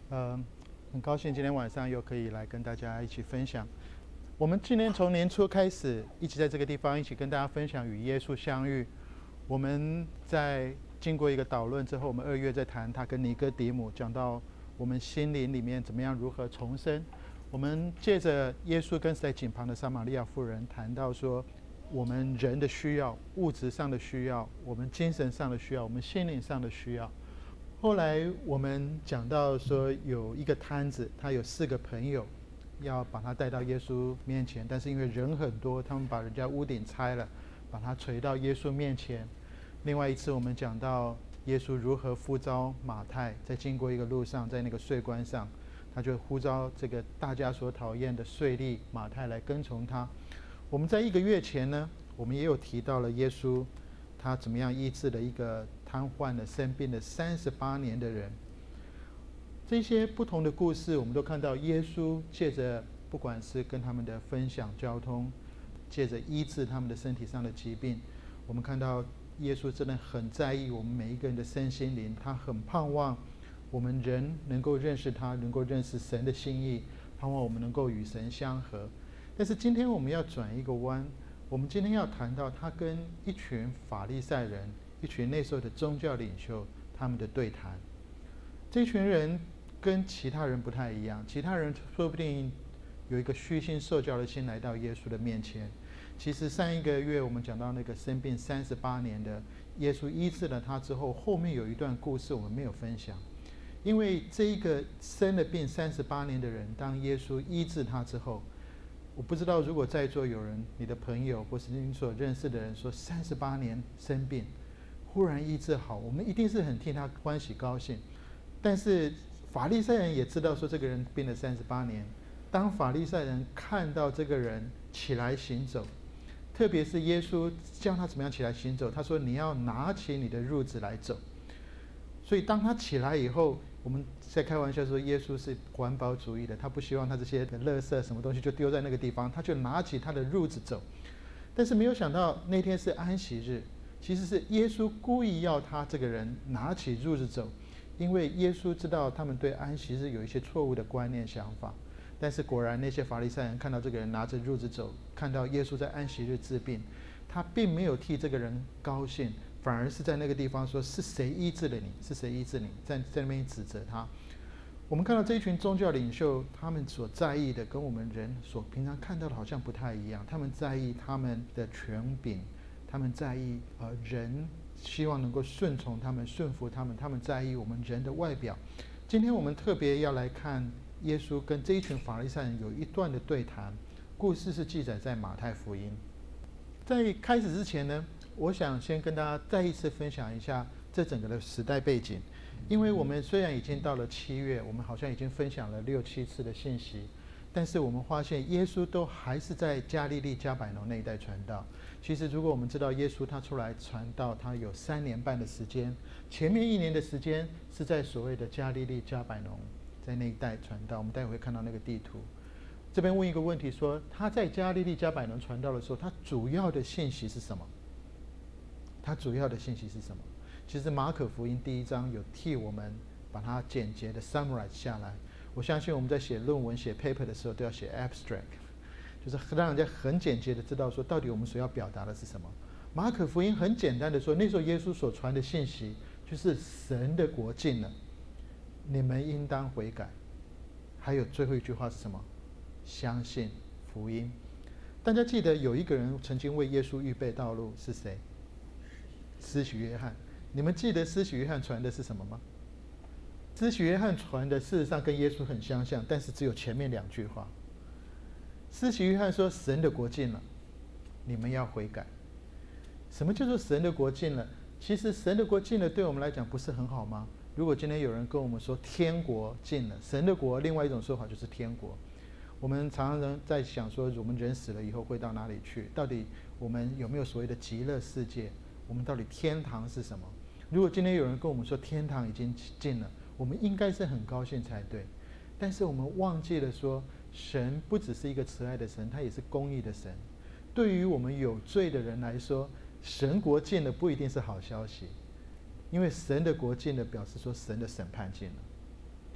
呃，很高兴今天晚上又可以来跟大家一起分享。我们今年从年初开始，一起在这个地方一起跟大家分享与耶稣相遇。我们在经过一个导论之后，我们2月在谈他跟尼哥底母讲到我们心灵里面怎么样如何重生。我们借着耶稣跟在井旁的撒玛利亚妇人谈到说，我们人的需要，物质上的需要，我们精神上的需要，我们心灵上的需要。后来我们讲到说，有一个摊子，他有4个朋友，要把他带到耶稣面前，但是因为人很多，他们把人家屋顶拆了，把他垂到耶稣面前。另外一次我们讲到耶稣如何呼召马太，在经过一个路上，在那个税关上，他就呼召这个大家所讨厌的税吏马太来跟从他。我们在1个月前呢，我们也有提到了耶稣他怎么样医治了一个瘫痪的生病了38年的人。这些不同的故事，我们都看到耶稣借着不管是跟他们的分享交通，借着医治他们的身体上的疾病，我们看到耶稣真的很在意我们每一个人的身心灵，他很盼望我们人能够认识他，能够认识神的心意，盼望我们能够与神相合。但是今天我们要转一个弯，我们今天要谈到他跟一群法利赛人，一群那时候的宗教领袖，他们的对谈。这群人跟其他人不太一样，其他人说不定有一个虚心受教的心来到耶稣的面前。其实上1个月我们讲到那个生病38年的耶稣医治了他之后，后面有一段故事我们没有分享。因为这一个生了病38年的人，当耶稣医治他之后，我不知道如果在座有人，你的朋友或是你所认识的人说38年生病忽然医治好，我们一定是很替他欢喜高兴。但是法利赛人也知道说这个人病了38年，当法利赛人看到这个人起来行走，特别是耶稣教他怎么样起来行走，他说你要拿起你的褥子来走。所以当他起来以后，我们在开玩笑说耶稣是环保主义的，他不希望他这些垃圾什么东西就丢在那个地方，他就拿起他的褥子走。但是没有想到那天是安息日，其实是耶稣故意要他这个人拿起褥子走，因为耶稣知道他们对安息日有一些错误的观念想法。但是果然那些法利赛人看到这个人拿着褥子走，看到耶稣在安息日治病，他并没有替这个人高兴，反而是在那个地方说是谁医治了你，是谁医治你，在那边指责他。我们看到这一群宗教领袖，他们所在意的跟我们人所平常看到的好像不太一样。他们在意他们的权柄，他们在意人希望能够顺从他们，顺服他们，他们在意我们人的外表。今天我们特别要来看耶稣跟这一群法利赛人有一段的对谈，故事是记载在马太福音。在开始之前呢，我想先跟大家再一次分享一下这整个的时代背景。因为我们虽然已经到了7月，我们好像已经分享了6、7次的信息，但是我们发现耶稣都还是在加利利迦百农那一带传道。其实如果我们知道耶稣他出来传道，他有3年半的时间，前面1年的时间是在所谓的加利利迦百农，在那一带传道。我们待会会看到那个地图。这边问一个问题说，他在加利利迦百农传道的时候，他主要的信息是什么？他主要的信息是什么？其实马可福音第1章有替我们把它简洁的 summarize 下来。我相信我们在写论文写 paper 的时候都要写 abstract， 就是让人家很简洁的知道说到底我们所要表达的是什么。马可福音很简单的说，那时候耶稣所传的信息就是神的国近了，你们应当悔改。还有最后一句话是什么？相信福音。大家记得有一个人曾经为耶稣预备道路，是谁？施洗约翰。你们记得施洗约翰传的是什么吗？施洗约翰传的事实上跟耶稣很相像，但是只有前面2句话。施洗约翰说神的国近了，你们要悔改。什么叫做神的国近了？其实神的国近了对我们来讲不是很好吗？如果今天有人跟我们说天国近了，神的国另外一种说法就是天国。我们常常在想说我们人死了以后会到哪里去，到底我们有没有所谓的极乐世界，我们到底天堂是什么？如果今天有人跟我们说天堂已经近了，我们应该是很高兴才对。但是我们忘记了说，神不只是一个慈爱的神，他也是公义的神。对于我们有罪的人来说，神国近了不一定是好消息，因为神的国近了表示说神的审判近了。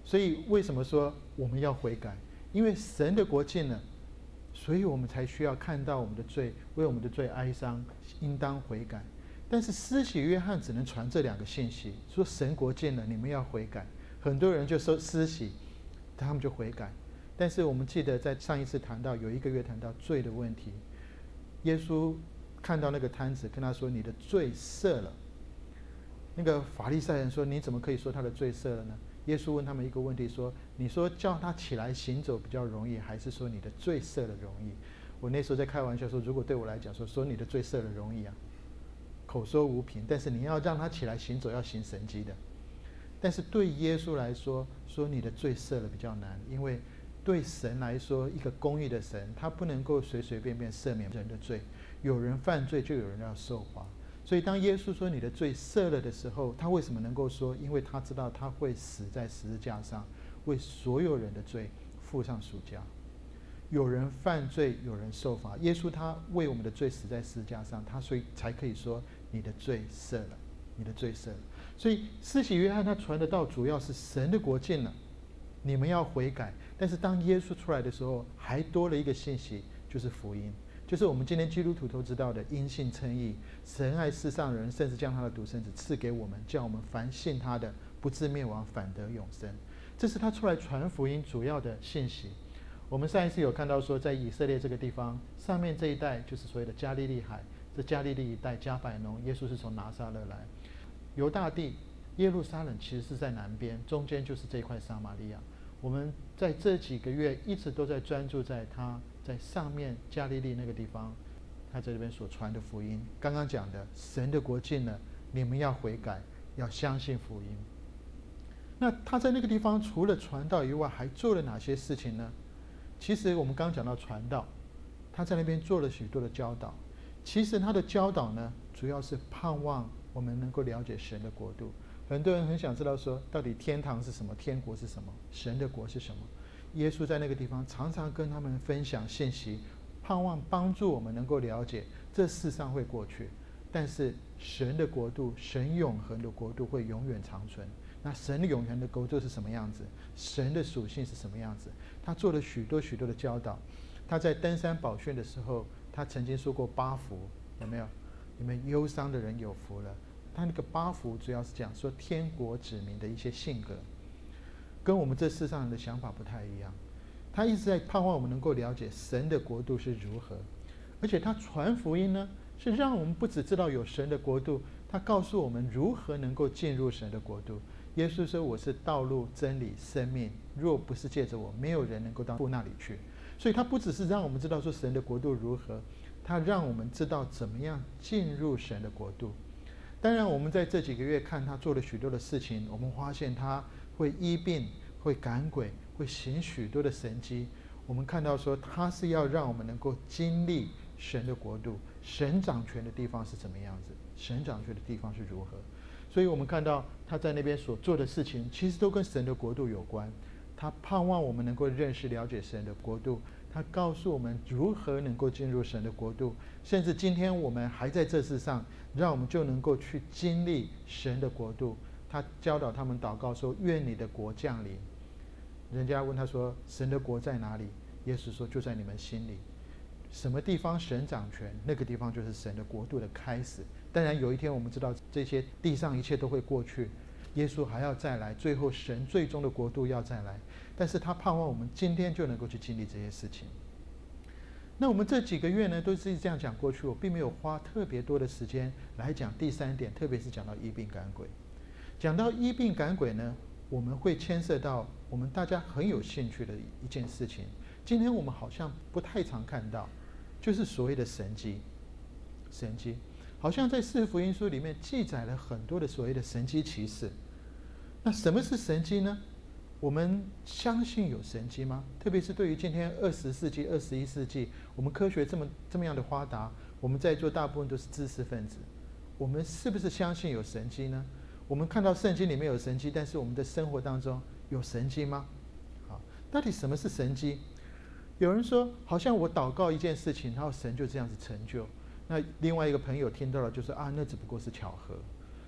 所以为什么说我们要悔改？因为神的国近了，所以我们才需要看到我们的罪，为我们的罪哀伤，应当悔改。但是施洗约翰只能传这2个信息，说神国近了，你们要悔改。很多人就说施洗，他们就悔改。但是我们记得在上一次谈到有1个月谈到罪的问题，耶稣看到那个摊子，跟他说：“你的罪赦了。”那个法利赛人说：“你怎么可以说他的罪赦了呢？”耶稣问他们一个问题说：“你说叫他起来行走比较容易，还是说你的罪赦了容易？”我那时候在开玩笑说，如果对我来讲说你的罪赦了容易啊，口说无凭，但是你要让他起来行走，要行神迹的。但是对耶稣来说，说你的罪赦了比较难，因为对神来说，一个公义的神，他不能够随随便便赦免人的罪，有人犯罪就有人要受罚。所以当耶稣说你的罪赦了的时候，他为什么能够说？因为他知道他会死在十字架上，为所有人的罪付上赎价。有人犯罪，有人受罚。耶稣他为我们的罪死在十字架上，他所以才可以说你的罪赦了，你的罪赦了。所以施洗约翰他传的道主要是神的国近了，你们要悔改。但是当耶稣出来的时候，还多了一个信息，就是福音，就是我们今天基督徒都知道的因信称义。神爱世上人，甚至将他的独生子赐给我们，叫我们凡信他的不至灭亡，反得永生。这是他出来传福音主要的信息。我们上一次有看到说，在以色列这个地方上面这一带就是所谓的加利利海，这加利利一带加百农，耶稣是从拿撒勒来。犹大地耶路撒冷其实是在南边，中间就是这一块撒玛利亚。我们在这几个月一直都在专注在他在上面加利利那个地方，他在这边所传的福音。刚刚讲的神的国近了，你们要悔改，要相信福音。那他在那个地方除了传道以外，还做了哪些事情呢？其实我们刚刚讲到传道，他在那边做了许多的教导。其实他的教导呢，主要是盼望我们能够了解神的国度。很多人很想知道说，到底天堂是什么，天国是什么，神的国是什么。耶稣在那个地方常常跟他们分享信息，盼望帮助我们能够了解这世上会过去，但是神的国度，神永恒的国度会永远长存。那神的永恒的国度是什么样子？神的属性是什么样子？他做了许多许多的教导。他在登山宝训的时候，他曾经说过8福，有没有？你们忧伤的人有福了。他那个8福主要是讲说天国子民的一些性格，跟我们这世上人的想法不太一样。他一直在盼望我们能够了解神的国度是如何，而且他传福音呢，是让我们不只知道有神的国度，他告诉我们如何能够进入神的国度。耶稣说：“我是道路、真理、生命，若不是借着我，没有人能够到父那里去。”所以他不只是让我们知道说神的国度如何，他让我们知道怎么样进入神的国度。当然我们在这几个月看他做了许多的事情，我们发现他会医病，会赶鬼，会行许多的神迹。我们看到说他是要让我们能够经历神的国度，神掌权的地方是怎么样子，神掌权的地方是如何。所以我们看到他在那边所做的事情，其实都跟神的国度有关。他盼望我们能够认识了解神的国度，他告诉我们如何能够进入神的国度，甚至今天我们还在这世上，让我们就能够去经历神的国度。他教导他们祷告说：“愿你的国降临。”人家问他说：“神的国在哪里？”耶稣说：“就在你们心里。”什么地方神掌权，那个地方就是神的国度的开始。当然有一天我们知道这些地上一切都会过去，耶稣还要再来，最后神最终的国度要再来。但是他盼望我们今天就能够去经历这些事情。那我们这几个月呢，都是这样讲过去，我并没有花特别多的时间来讲第3点，特别是讲到医病赶鬼。讲到医病赶鬼呢，我们会牵涉到我们大家很有兴趣的一件事情，今天我们好像不太常看到，就是所谓的神迹。神迹好像在4福音书里面记载了很多的所谓的神迹奇事。那什么是神迹呢？我们相信有神迹吗？特别是对于今天20世纪、21世纪，我们科学这么样的发达，我们在座大部分都是知识分子，我们是不是相信有神迹呢？我们看到圣经里面有神迹，但是我们的生活当中有神迹吗？好，到底什么是神迹？有人说，好像我祷告一件事情，然后神就这样子成就。那另外一个朋友听到了就说：“啊，那只不过是巧合。”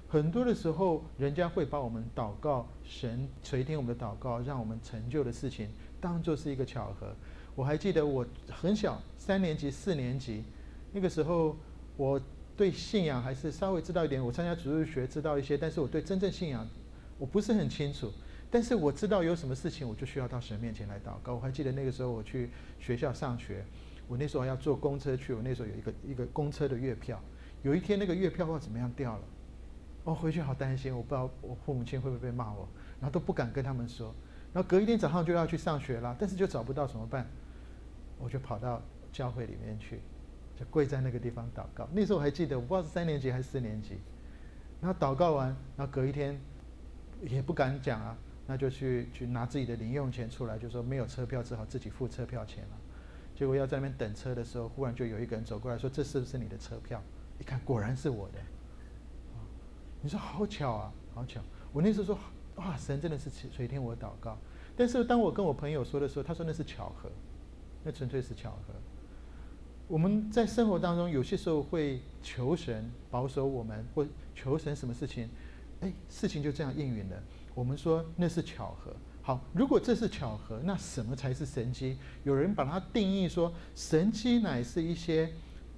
很多的时候，人家会把我们祷告，神垂听我们的祷告，让我们成就的事情，当作是一个巧合。我还记得我很小，3年级、4年级，那个时候我对信仰还是稍微知道一点。我参加主日学知道一些，但是我对真正信仰我不是很清楚。但是我知道有什么事情，我就需要到神面前来祷告。我还记得那个时候我去学校上学，我那时候要坐公车去，我那时候有一个公车的月票。有一天那个月票不知道怎么样掉了，回去好担心，我不知道我父母亲会不会被骂我，然后都不敢跟他们说。然后隔一天早上就要去上学了，但是就找不到怎么办？我就跑到教会里面去，就跪在那个地方祷告。那时候我还记得，我不知道是3年级还是4年级。然后祷告完，然后隔一天也不敢讲啊，那就去拿自己的零用钱出来，就说没有车票，只好自己付车票钱了。结果要在那边等车的时候，忽然就有一个人走过来说：“这是不是你的车票？”一看，果然是我的。你说好巧啊，好巧！我那时候说：“哇，神真的是垂听我祷告。”但是当我跟我朋友说的时候，他说那是巧合，那纯粹是巧合。我们在生活当中有些时候会求神保守我们，或求神什么事情，事情就这样应允了。我们说那是巧合。好，如果这是巧合，那什么才是神迹？有人把它定义说，神迹乃是一些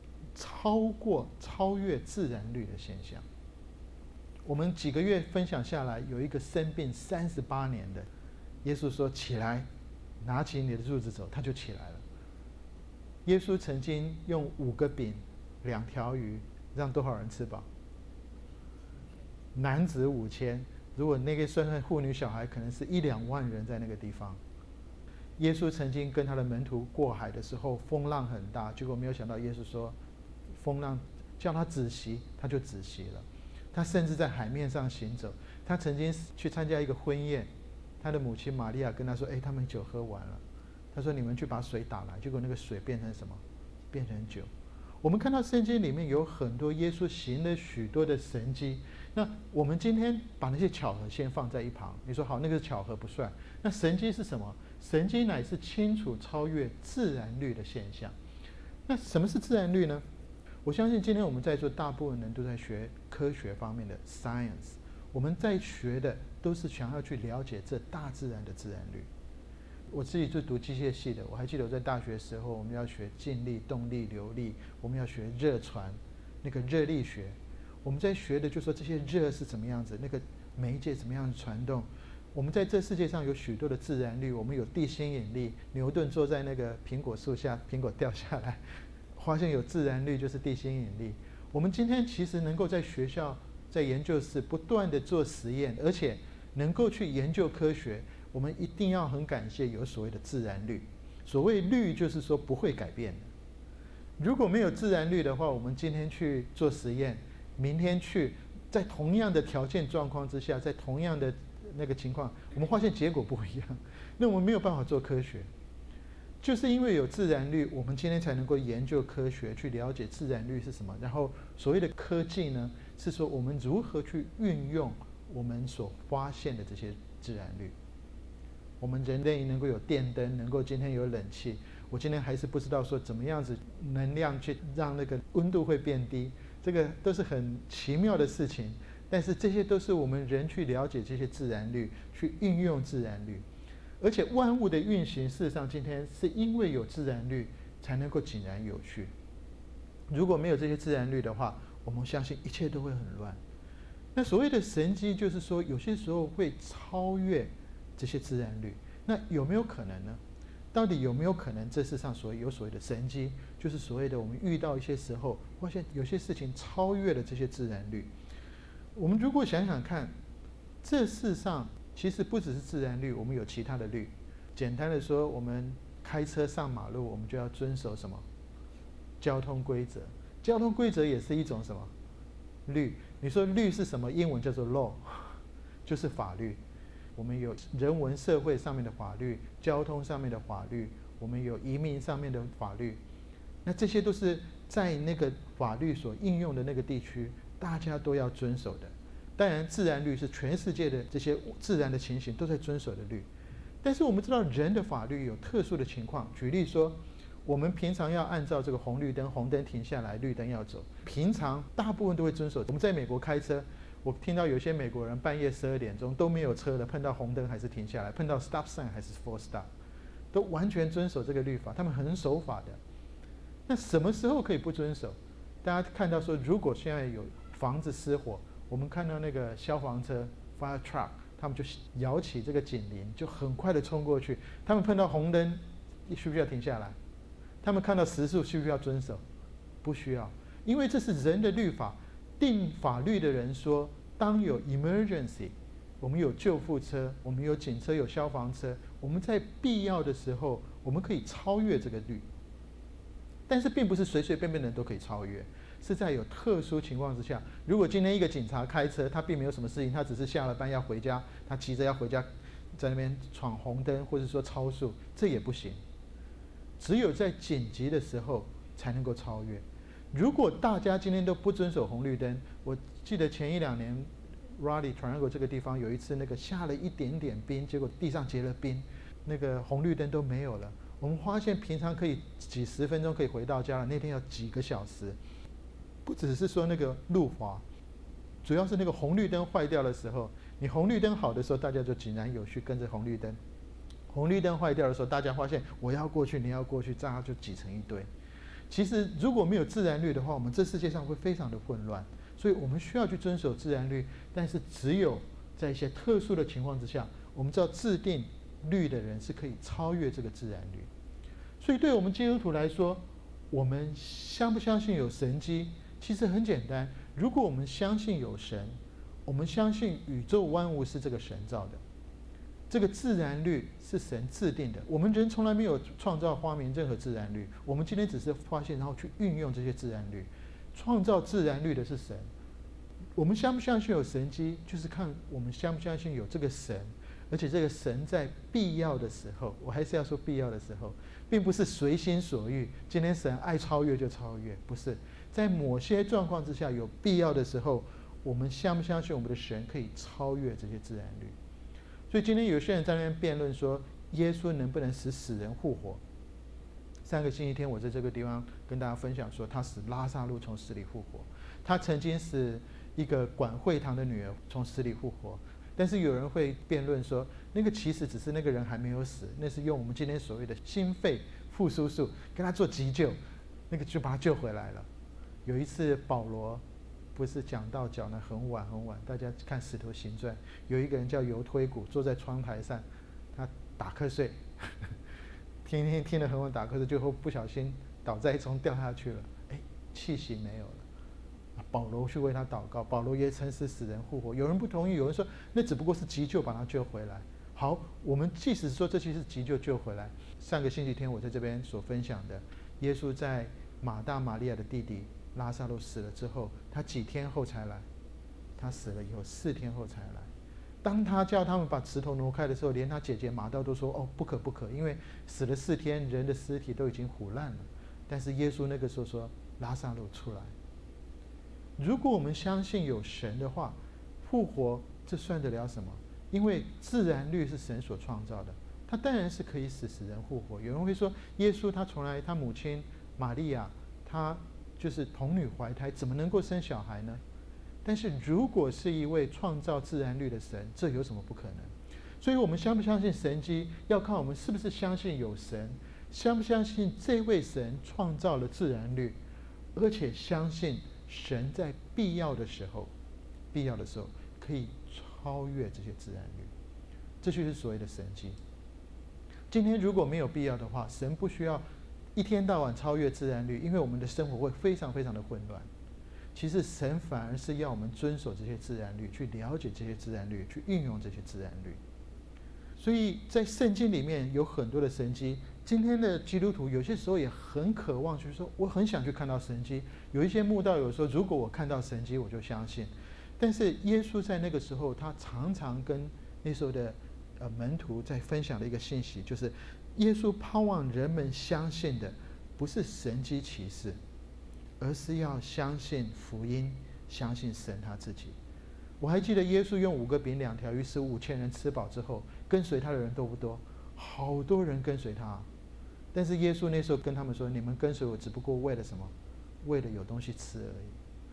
超越自然律的现象。我们几个月分享下来，有一个生病38年的，耶稣说起来，拿起你的褥子走，他就起来了。耶稣曾经用5个饼2条鱼让多少人吃饱？男子5000，如果那个算妇女小孩，可能是1-2万人在那个地方。耶稣曾经跟他的门徒过海的时候，风浪很大，结果没有想到耶稣说，风浪叫他止息，他就止息了。他甚至在海面上行走。他曾经去参加一个婚宴，他的母亲玛利亚跟他说：“他们酒喝完了。”他说：“你们去把水打来。”结果那个水变成什么？变成酒。我们看到圣经里面有很多耶稣行了许多的神迹。那我们今天把那些巧合先放在一旁，你说好，那个巧合不算。那神迹是什么？神迹乃是清楚超越自然律的现象。那什么是自然律呢？我相信今天我们在座大部分人都在学科学方面的 science， 我们在学的都是想要去了解这大自然的自然律。我自己是读机械系的，我还记得我在大学时候，我们要学静力、动力、流力，我们要学热传，那个热力学。我们在学的就说这些热是怎么样子，那个媒介怎么样传动。我们在这世界上有许多的自然律，我们有地心引力，牛顿坐在那个苹果树下，苹果掉下来，发现有自然律，就是地心引力。我们今天其实能够在学校、在研究室不断的做实验，而且能够去研究科学，我们一定要很感谢有所谓的自然律。所谓律，就是说不会改变的。如果没有自然律的话，我们今天去做实验，明天去，在同样的条件状况之下，在同样的那个情况，我们发现结果不一样，那我们没有办法做科学。就是因为有自然律，我们今天才能够研究科学，去了解自然律是什么。然后所谓的科技呢，是说我们如何去运用我们所发现的这些自然律。我们人类能够有电灯，能够今天有冷气，我今天还是不知道说怎么样子能量去让那个温度会变低，这个都是很奇妙的事情。但是这些都是我们人去了解这些自然律，去运用自然律。而且万物的运行，事实上今天是因为有自然律才能够井然有序。如果没有这些自然律的话，我们相信一切都会很乱。那所谓的神迹，就是说有些时候会超越这些自然律。那有没有可能呢？到底有没有可能这世上有所谓的神迹，就是所谓的我们遇到一些时候，发现有些事情超越了这些自然律。我们如果想想看，这世上其实不只是自然律，我们有其他的律。简单的说，我们开车上马路，我们就要遵守什么？交通规则。交通规则也是一种什么？律。你说律是什么？英文叫做 law， 就是法律。我们有人文社会上面的法律，交通上面的法律，我们有移民上面的法律。那这些都是在那个法律所应用的那个地区，大家都要遵守的。当然，自然律是全世界的这些自然的情形都在遵守的律。但是我们知道人的法律有特殊的情况，举例说，我们平常要按照这个红绿灯，红灯停下来，绿灯要走，平常大部分都会遵守。我们在美国开车， 我听到有些美国人半夜12点钟都没有车了，碰到红灯还是停下来，碰到 stop sign 还是 full stop， 都完全遵守这个律法，他们很守法的。那什么时候可以不遵守？大家看到说，如果现在有房子失火，我们看到那个消防车 fire truck， 他们就摇起这个警铃，就很快的冲过去。他们碰到红灯，需不需要停下来？他们看到时速需不需要遵守？不需要，因为这是人的律法。定法律的人说，当有 emergency， 我们有救护车，我们有警车，有消防车，我们在必要的时候，我们可以超越这个律。但是并不是随随便便的人都可以超越，是在有特殊情况之下。如果今天一个警察开车，他并没有什么事情，他只是下了班要回家，他急着要回家，在那边闯红灯或者说超速，这也不行。只有在紧急的时候才能够超越。如果大家今天都不遵守红绿灯，我记得前1-2年 Raleigh Triangle 这个地方有一次那个下了一点点冰，结果地上结了冰，那个红绿灯都没有了。我们发现平常可以几10分钟可以回到家了，那天要几个小时。不只是说那个路滑，主要是那个红绿灯坏掉的时候，你红绿灯好的时候，大家就井然有序跟着红绿灯。红绿灯坏掉的时候，大家发现我要过去，你要过去，这样就挤成一堆。其实如果没有自然律的话，我们这世界上会非常的混乱。所以我们需要去遵守自然律，但是只有在一些特殊的情况之下，我们知道制定律的人是可以超越这个自然律。所以对我们基督徒来说，我们相不相信有神迹？其实很简单，如果我们相信有神，我们相信宇宙万物是这个神造的，这个自然律是神制定的。我们人从来没有创造发明任何自然律，我们今天只是发现然后去运用这些自然律。创造自然律的是神。我们相不相信有神迹，就是看我们相不相信有这个神，而且这个神在必要的时候，我还是要说必要的时候，并不是随心所欲。今天神爱超越就超越，不是。在某些状况之下有必要的时候，我们相不相信我们的神可以超越这些自然律？所以今天有些人在那边辩论说，耶稣能不能使死人复活？3个星期天我在这个地方跟大家分享说，他使拉撒路从死里复活，他曾经使一个管会堂的女儿从死里复活。但是有人会辩论说，那个其实只是那个人还没有死，那是用我们今天所谓的心肺复苏术跟他做急救，那个就把他救回来了。有一次保罗不是讲道讲得很晚很晚，大家看《使徒行传》，有一个人叫犹推古坐在窗台上，他打瞌睡，听得很晚打瞌睡，最后不小心倒栽葱掉下去了，气息没有了。保罗去为他祷告，保罗也曾使死人复活。有人不同意，有人说那只不过是急救把他救回来。好，我们即使说这期是急救救回来，上个星期天我在这边所分享的，耶稣在马大马利亚的弟弟拉撒路死了之后，他几天后才来，他死了以后4天后才来。当他叫他们把石头挪开的时候，连他姐姐马道都说：“哦，不可不可，因为死了4天，人的尸体都已经腐烂了。”但是耶稣那个时候说：“拉撒路出来。”如果我们相信有神的话，复活这算得了什么？因为自然律是神所创造的，他当然是可以使死人复活。有人会说，耶稣他母亲玛利亚，他就是童女怀胎，怎么能够生小孩呢？但是如果是一位创造自然律的神，这有什么不可能？所以我们相不相信神迹，要看我们是不是相信有神，相不相信这位神创造了自然律，而且相信神在必要的时候可以超越这些自然律。这就是所谓的神迹。今天如果没有必要的话，神不需要一天到晚超越自然律，因为我们的生活会非常非常的混乱。其实神反而是要我们遵守这些自然律，去了解这些自然律，去运用这些自然律。所以在圣经里面有很多的神迹。今天的基督徒有些时候也很渴望，就是说我很想去看到神迹。有一些慕道友说，如果我看到神迹，我就相信。但是耶稣在那个时候，他常常跟那时候的门徒在分享的一个信息，就是耶稣盼望人们相信的不是神迹奇事，而是要相信福音，相信神他自己。我还记得耶稣用5个饼2条鱼使5000人吃饱之后，跟随他的人多不多？好多人跟随他。但是耶稣那时候跟他们说，你们跟随我只不过为了什么？为了有东西吃而已。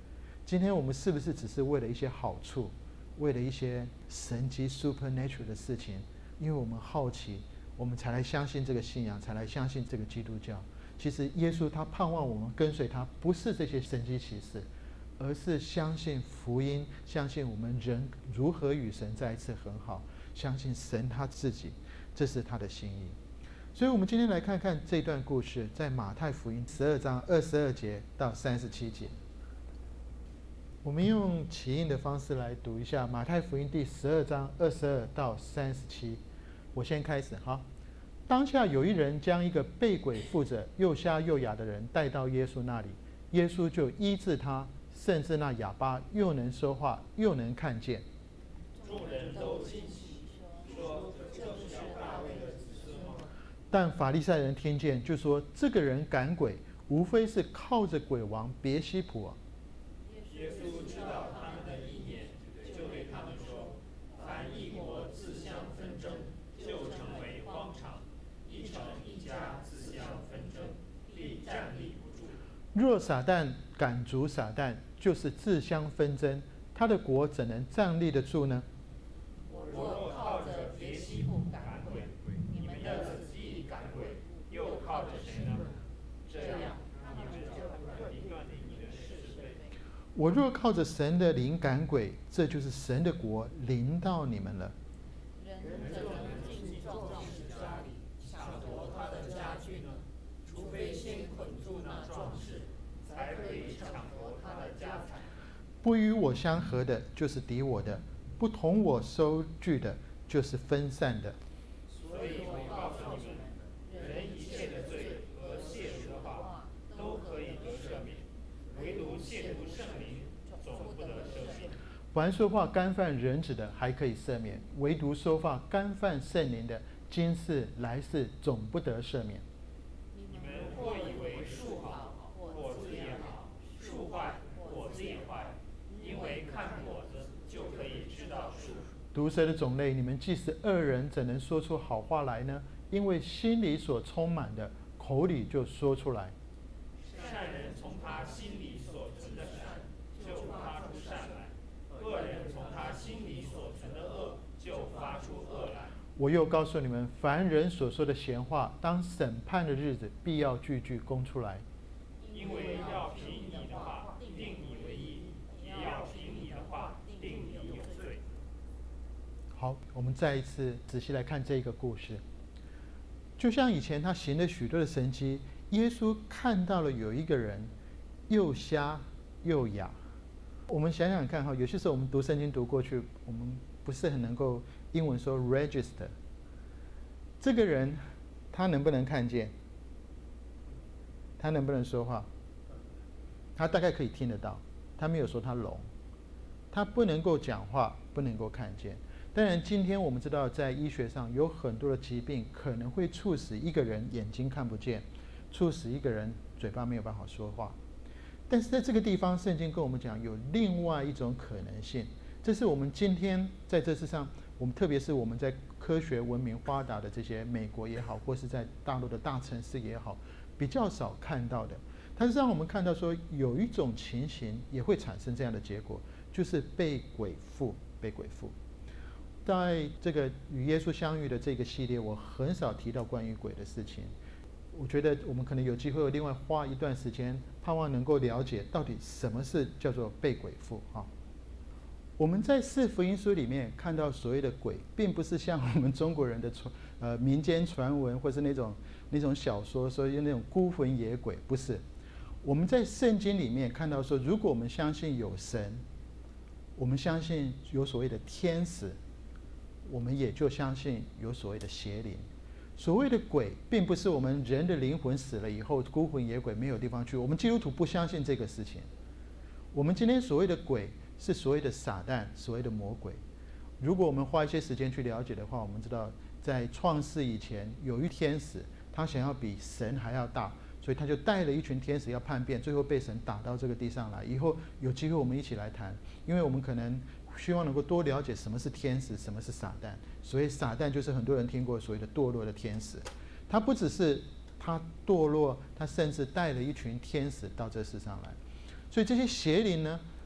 今天我们是不是只是为了一些好处，为了一些神迹 supernatural 的事情，因为我们好奇，我们才来相信这个信仰，才来相信这个基督教？其实耶稣他盼望我们跟随他，不是这些神迹奇事，而是相信福音，相信我们人如何与神再一次和好，相信神他自己，这是他的心意。所以我们今天来看看这段故事，在马太福音12章22节到37节。我们用起印的方式来读一下马太福音第12章22到37。我先开始哈。当下有一人将一个被鬼附着、又瞎又哑的人带到耶稣那里，耶稣就医治他，甚至那哑巴又能说话，又能看见。 众人都惊奇，说：“这不是大卫的子孙吗？” 但法利赛人听见，就说：“这个人赶鬼，无非是靠着鬼王别西卜。” 耶稣知道他们的意念，就对他们说：“凡一国自相纷争，就成为荒场；一城一家自相纷争，必站立不住。 若撒旦赶逐撒旦，就是自相纷争，他的国怎能站立得住呢？” 我若靠着别西卜赶鬼，你们的子弟赶鬼，又靠着谁呢？这样，你们就断定你的是非。 我若靠着神的灵赶鬼，这就是神的国临到你们了。 人怎能进壮士家里抢夺他的家具呢？除非先捆住那壮士，才可以抢夺他的家产。 不与我相合的，就是敌我的；不同我收据的，就是分散的。 所以我告诉你们，人一切的罪和亵渎的话，都可以得赦免，唯独亵渎圣灵，总不得赦免。 凡说话干犯人子的，还可以赦免；唯独说话干犯圣灵的，今世来世总不得赦免。 你们或以为树好，果子也好；树坏，果子也坏，因为看果子就可以知道树。 毒蛇的种类，你们既是恶人，怎能说出好话来呢？因为心里所充满的，口里就说出来。 善人从他心里所存的善，就发出善来；恶人从他心里所存的恶，就发出恶来。 我又告诉你们，凡人所说的闲话，当审判的日子，必要句句供出来。 因为要凭你的话定你为义，也要凭你的话定你有罪。 好，我们再一次仔细来看这个故事。就像以前他行了许多的神迹，耶稣看到了有一个人又瞎又哑。我们想想看哈，有些时候我们读圣经读过去，我们不是很能够英文说 register。这个人他能不能看见？他能不能说话？他大概可以听得到，他没有说他聋。他不能够讲话，不能够看见。当然，今天我们知道，在医学上有很多的疾病可能会促使一个人眼睛看不见，促使一个人嘴巴没有办法说话。但是在这个地方，圣经跟我们讲有另外一种可能性，这是我们今天在这世上，我们特别是我们在科学文明发达的这些美国也好，或是在大陆的大城市也好，比较少看到的。它是让我们看到说，有一种情形也会产生这样的结果，就是被鬼附，被鬼附。在这个与耶稣相遇的这个系列，我很少提到关于鬼的事情。我觉得我们可能有机会有另外花一段时间，盼望能够了解到底什么是叫做被鬼附啊。我们在四福音书里面看到所谓的鬼，并不是像我们中国人的民间传闻，或是那种小说说有那种孤魂野鬼，不是。我们在圣经里面看到说，如果我们相信有神，我们相信有所谓的天使，我们也就相信有所谓的邪灵。所谓的鬼，并不是我们人的灵魂死了以后孤魂野鬼没有地方去，我们基督徒不相信这个事情。我们今天所谓的鬼，是所谓的撒旦，所谓的魔鬼。如果我们花一些时间去了解的话，我们知道在创世以前有一天使，他想要比神还要大，所以他就带了一群天使要叛变，最后被神打到这个地上来。以后有机会我们一起来谈，因为我们可能希望能够多了解什么是天使，什么是撒旦。所以撒旦就是很多人听过所谓的堕落的天使，他不只是他堕落，他甚至带了一群天使到这世上来。所以这些邪灵呢，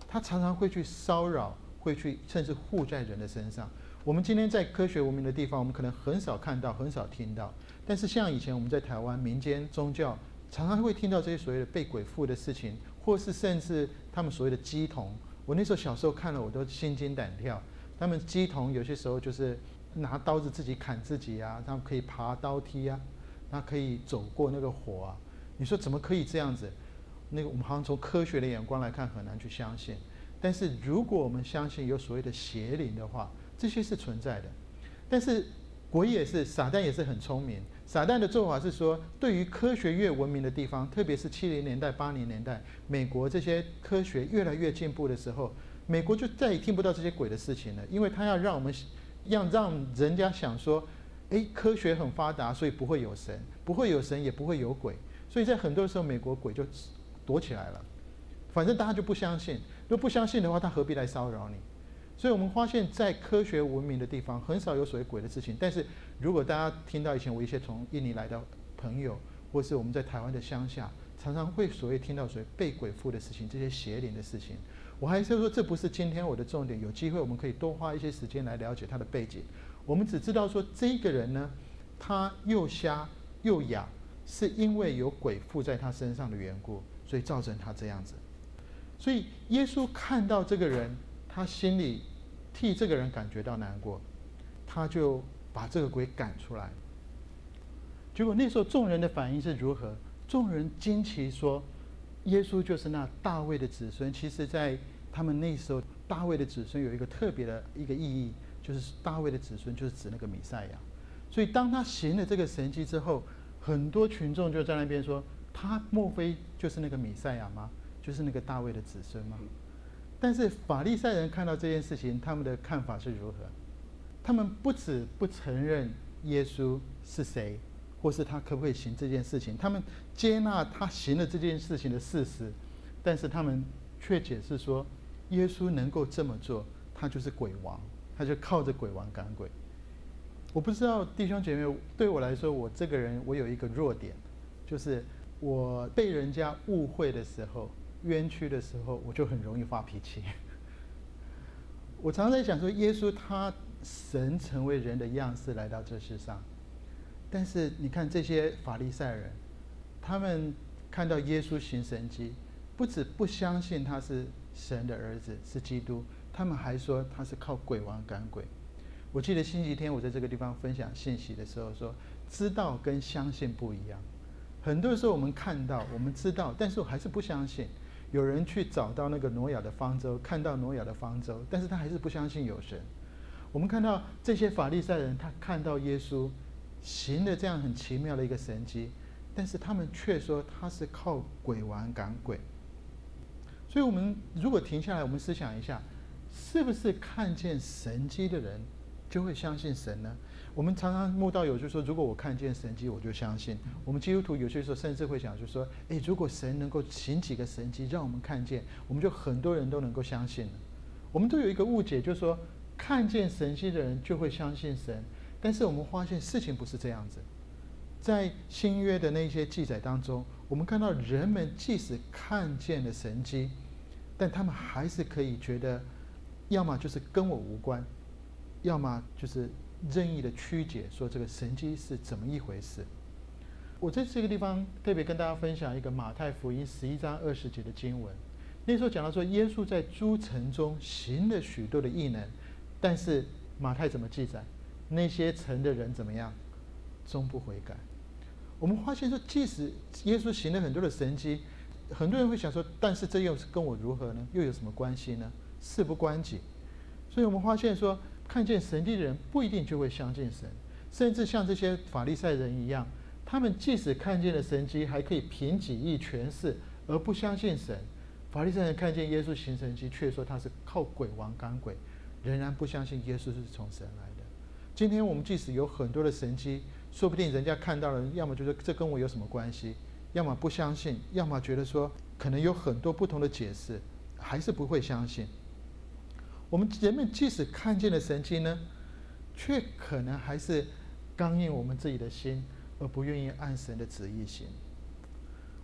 他常常会去骚扰，会去甚至附在人的身上。我们今天在科学文明的地方，我们可能很少看到，很少听到。但是像以前我们在台湾民间宗教，常常会听到这些所谓的被鬼附的事情，或是甚至他们所谓的乩童。我那时候小时候看了，我都心惊胆跳。他们乩童有些时候就是拿刀子自己砍自己啊，他们可以爬刀梯啊，他可以走过那个火啊。你说怎么可以这样子？那个我们好像从科学的眼光来看很难去相信。但是如果我们相信有所谓的邪灵的话，这些是存在的。但是鬼也是，撒旦也是很聪明。撒旦的做法是说，对于科学越文明的地方，特别是70年代、80年代，美国这些科学越来越进步的时候，美国就再也听不到这些鬼的事情了，因为他要让我们，让人家想说，科学很发达，所以不会有神，不会有神，也不会有鬼。所以在很多时候，美国鬼就躲起来了，反正大家就不相信。如果不相信的话，他何必来骚扰你？所以我们发现，在科学文明的地方，很少有所谓鬼的事情。但是如果大家听到以前我一些从印尼来的朋友，或是我们在台湾的乡下，常常会所谓听到所谓被鬼附的事情，这些邪灵的事情。我还是说，这不是今天我的重点。有机会我们可以多花一些时间来了解他的背景。我们只知道说，这个人呢，他又瞎又哑，是因为有鬼附在他身上的缘故，所以造成他这样子。所以耶稣看到这个人，他心里替这个人感觉到难过，他就把这个鬼赶出来。结果那时候众人的反应是如何？众人惊奇说，耶稣就是那大卫的子孙。其实在他们那时候，大卫的子孙有一个特别的一个意义，就是大卫的子孙就是指那个弥赛亚。所以当他行了这个神迹之后，很多群众就在那边说，他莫非就是那个弥赛亚吗？就是那个大卫的子孙吗？但是法利赛人看到这件事情，他们的看法是如何？他们不止不承认耶稣是谁，或是他可不可以行这件事情，他们接纳他行了这件事情的事实，但是他们却解释说，耶稣能够这么做，他就是鬼王，他就靠着鬼王赶鬼。我不知道弟兄姐妹，对我来说，我这个人我有一个弱点，就是我被人家误会的时候，冤屈的时候，我就很容易发脾气。我常常在想说，耶稣他神成为人的样式来到这世上，但是你看这些法利赛人，他们看到耶稣行神迹，不止不相信他是神的儿子，是基督，他们还说他是靠鬼王赶鬼。我记得星期天我在这个地方分享信息的时候说，知道跟相信不一样。很多时候我们看到，我们知道，但是我还是不相信。有人去找到那个挪亚的方舟，看到挪亚的方舟，但是他还是不相信有神。我们看到这些法利赛人，他看到耶稣行了这样很奇妙的一个神迹，但是他们却说他是靠鬼王赶鬼。所以我们如果停下来，我们思想一下，是不是看见神迹的人就会相信神呢？我们常常慕道友就说，如果我看见神迹，我就相信。我们基督徒有些时候甚至会想，就说，如果神能够行几个神迹让我们看见，我们就很多人都能够相信了。我们都有一个误解，就是说看见神迹的人就会相信神，但是我们发现事情不是这样子。在新约的那些记载当中，我们看到人们即使看见了神迹，但他们还是可以觉得，要么就是跟我无关，要么就是任意的曲解，说这个神迹是怎么一回事。我在这个地方特别跟大家分享一个马太福音11章20节的经文。那时候讲到说，耶稣在诸城中行了许多的异能，但是马太怎么记载？那些城的人怎么样？终不悔改。我们发现说，即使耶稣行了很多的神迹，很多人会想说，但是这又是跟我如何呢？又有什么关系呢？事不关己。所以我们发现说，看见神迹的人不一定就会相信神，甚至像这些法利赛人一样，他们即使看见了神迹，还可以凭己意诠释而不相信神。法利赛人看见耶稣行神迹，却说他是靠鬼王赶鬼，仍然不相信耶稣是从神来的。今天我们即使有很多的神迹，说不定人家看到了，要么就说这跟我有什么关系，要么不相信，要么觉得说可能有很多不同的解释，还是不会相信。我们人们即使看见了神迹呢，却可能还是刚硬我们自己的心，而不愿意按神的旨意行。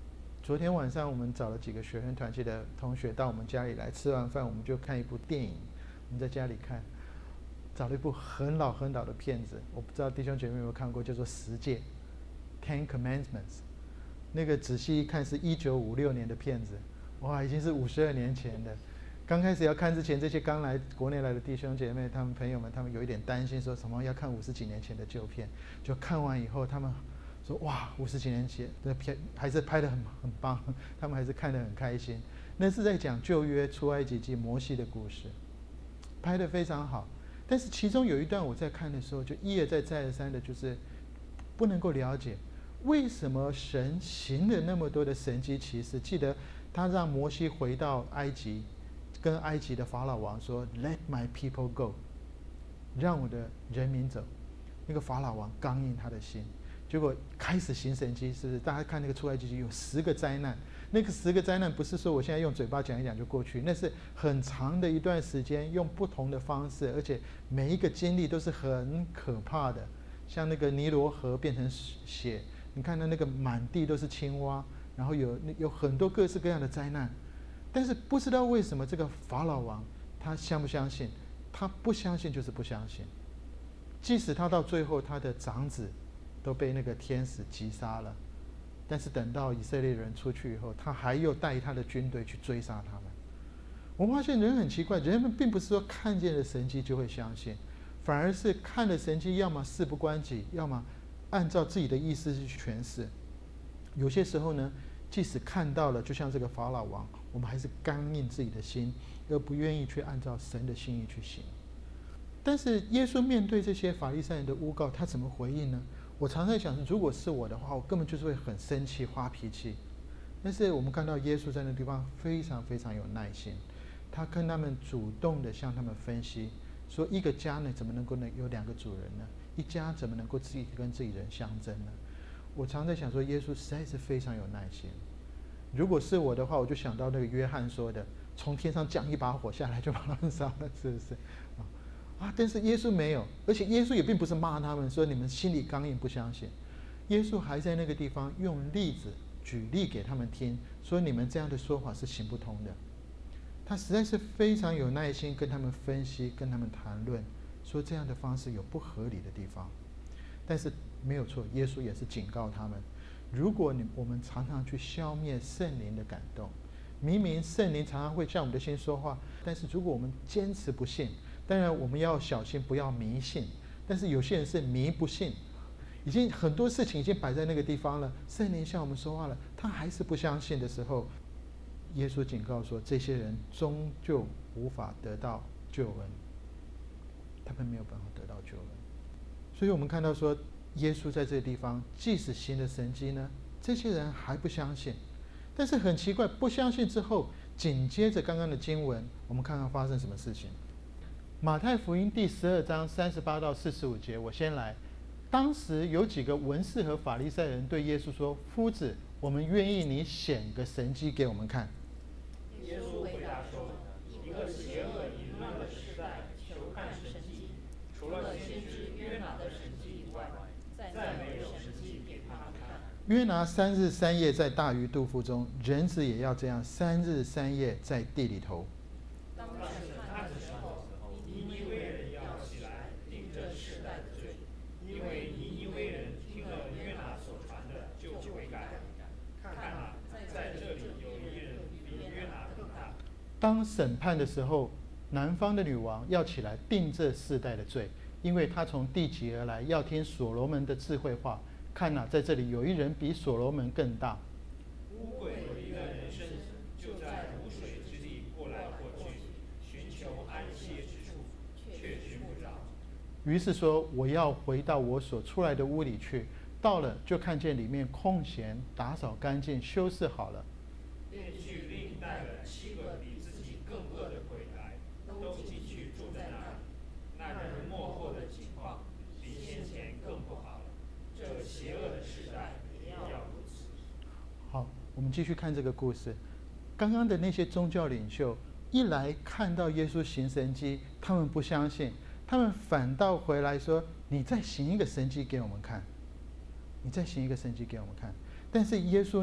昨天晚上我们找了几个学生团契的同学到我们家里来，吃完饭我们就看一部电影，我们在家里看，找了一部很老很老的片子，我不知道弟兄姐妹有没有看过，叫做《十诫》（Ten Commandments）。那个仔细一看是1956年的片子，哇，已经是52年前的。刚开始要看之前，这些刚来国内来的弟兄姐妹、他们朋友们，他们有一点担心，说什么要看50几年前的旧片。就看完以后，他们说哇，50几年前的片还是拍得很棒，他们还是看得很开心。那是在讲旧约出埃及记摩西的故事，拍得非常好。但是其中有一段我在看的时候，就一而再再而三的，就是不能够了解为什么神行了那么多的神迹奇事。记得他让摩西回到埃及，跟埃及的法老王说 "Let my people go"， 让我的人民走。那个法老王刚硬他的心，结果开始行神迹，是不是？大家看那个出埃及记有10个灾难，那个10个灾难不是说我现在用嘴巴讲一讲就过去，那是很长的一段时间，用不同的方式，而且每一个经历都是很可怕的。像那个尼罗河变成血，你看到那个满地都是青蛙，然后有很多各式各样的灾难。但是不知道为什么这个法老王他相不相信？他不相信就是不相信。即使他到最后他的长子都被那个天使击杀了，但是等到以色列人出去以后，他还又带他的军队去追杀他们。我发现人很奇怪，人们并不是说看见了神迹就会相信，反而是看了神迹，要么事不关己，要么按照自己的意思去诠释。有些时候呢，即使看到了，就像这个法老王，我们还是刚硬自己的心，而不愿意去按照神的心意去行。但是耶稣面对这些法利赛人的诬告，他怎么回应呢？我常在想，如果是我的话，我根本就是会很生气、发脾气。但是我们看到耶稣在那地方非常非常有耐心，他跟他们主动的向他们分析，说一个家呢怎么能够有2个主人呢？一家怎么能够自己跟自己人相争呢？我常在想说，耶稣实在是非常有耐心。如果是我的话，我就想到那个约翰说的，从天上降一把火下来就把他们杀了，是不是？但是耶稣没有，而且耶稣也并不是骂他们说你们心里刚硬不相信，耶稣还在那个地方用例子举例给他们听，说你们这样的说法是行不通的。他实在是非常有耐心跟他们分析，跟他们谈论，说这样的方式有不合理的地方。但是没有错，耶稣也是警告他们，如果我们常常去消灭圣灵的感动，明明圣灵常常会向我们的心说话，但是如果我们坚持不信，当然我们要小心不要迷信，但是有些人是迷不信，已经很多事情已经摆在那个地方了，圣灵向我们说话了，他还是不相信的时候，耶稣警告说，这些人终究无法得到救恩，他们没有办法得到救恩。所以我们看到说，耶稣在这个地方即使行了神迹呢，这些人还不相信。但是很奇怪，不相信之后，紧接着刚刚的经文，我们看看发生什么事情。马太福音第12章38到45节，我先来。当时有几个文士和法利赛人对耶稣说：“夫子，我们愿意你显个神迹给我们看。” 耶稣回答说：“一个邪恶淫乱的时代，求看神迹，除了先知约拿的神迹以外，再没有神迹给他们看。 约拿3日3夜在大鱼肚腹中，人子也要这样3日3夜在地里头。 当审判的时候，尼尼微人要起来定这世代的罪，因为尼尼微人听了约拿所传的就悔改。看啊，在这里有一人比约拿更大。” 当审判的时候，南方的女王要起来定这世代的罪，因为她从地极而来，要听所罗门的智慧话。看啊，在这里有一人比所罗门更大。 污鬼有一个人生，就在无水之地过来过去，寻求安歇之处，却寻不着。 于是说：“我要回到我所出来的屋里去。”到了，就看见里面空闲，打扫干净，修饰好了。 便去另带了7个比自己更恶的鬼来，都进去住在那里。那人末后的情况比先前更不好了。这邪恶的时代也要如此。 好，我们继续看这个故事。刚刚的那些宗教领袖一来看到耶稣行神迹，他们不相信，他们反倒回来说：“你再行一个神迹给我们看，你再行一个神迹给我们看。”但是耶稣呢，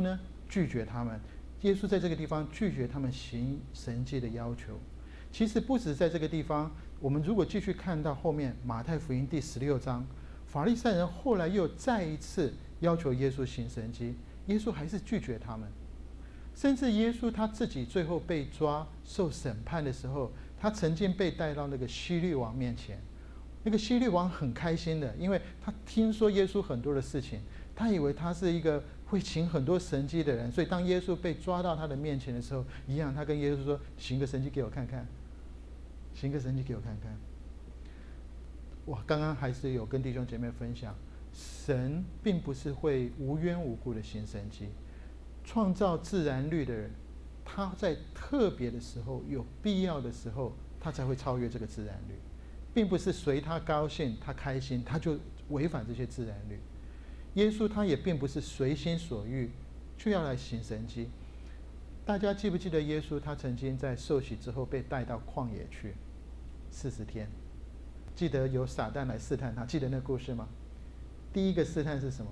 拒绝他们。耶稣在这个地方拒绝他们行神迹的要求。其实不止在这个地方，我们如果继续看到后面马太福音第16章，法利赛人后来又再一次要求耶稣行神迹，耶稣还是拒绝他们。甚至耶稣他自己最后被抓受审判的时候，他曾经被带到那个希律王面前。那个希律王很开心的，因为他听说耶稣很多的事情，他以为他是一个会行很多神迹的人，所以当耶稣被抓到他的面前的时候，一样他跟耶稣说：“行个神迹给我看看，行个神迹给我看看。”我刚刚还是有跟弟兄姐妹分享，神并不是会无缘无故的行神迹。创造自然律的人，他在特别的时候、有必要的时候，他才会超越这个自然律，并不是随他高兴、他开心，他就违反这些自然律。耶稣他也并不是随心所欲就要来行神迹。大家记不记得耶稣他曾经在受洗之后被带到旷野去40天？记得有撒旦来试探他，记得那故事吗？第一个试探是什么？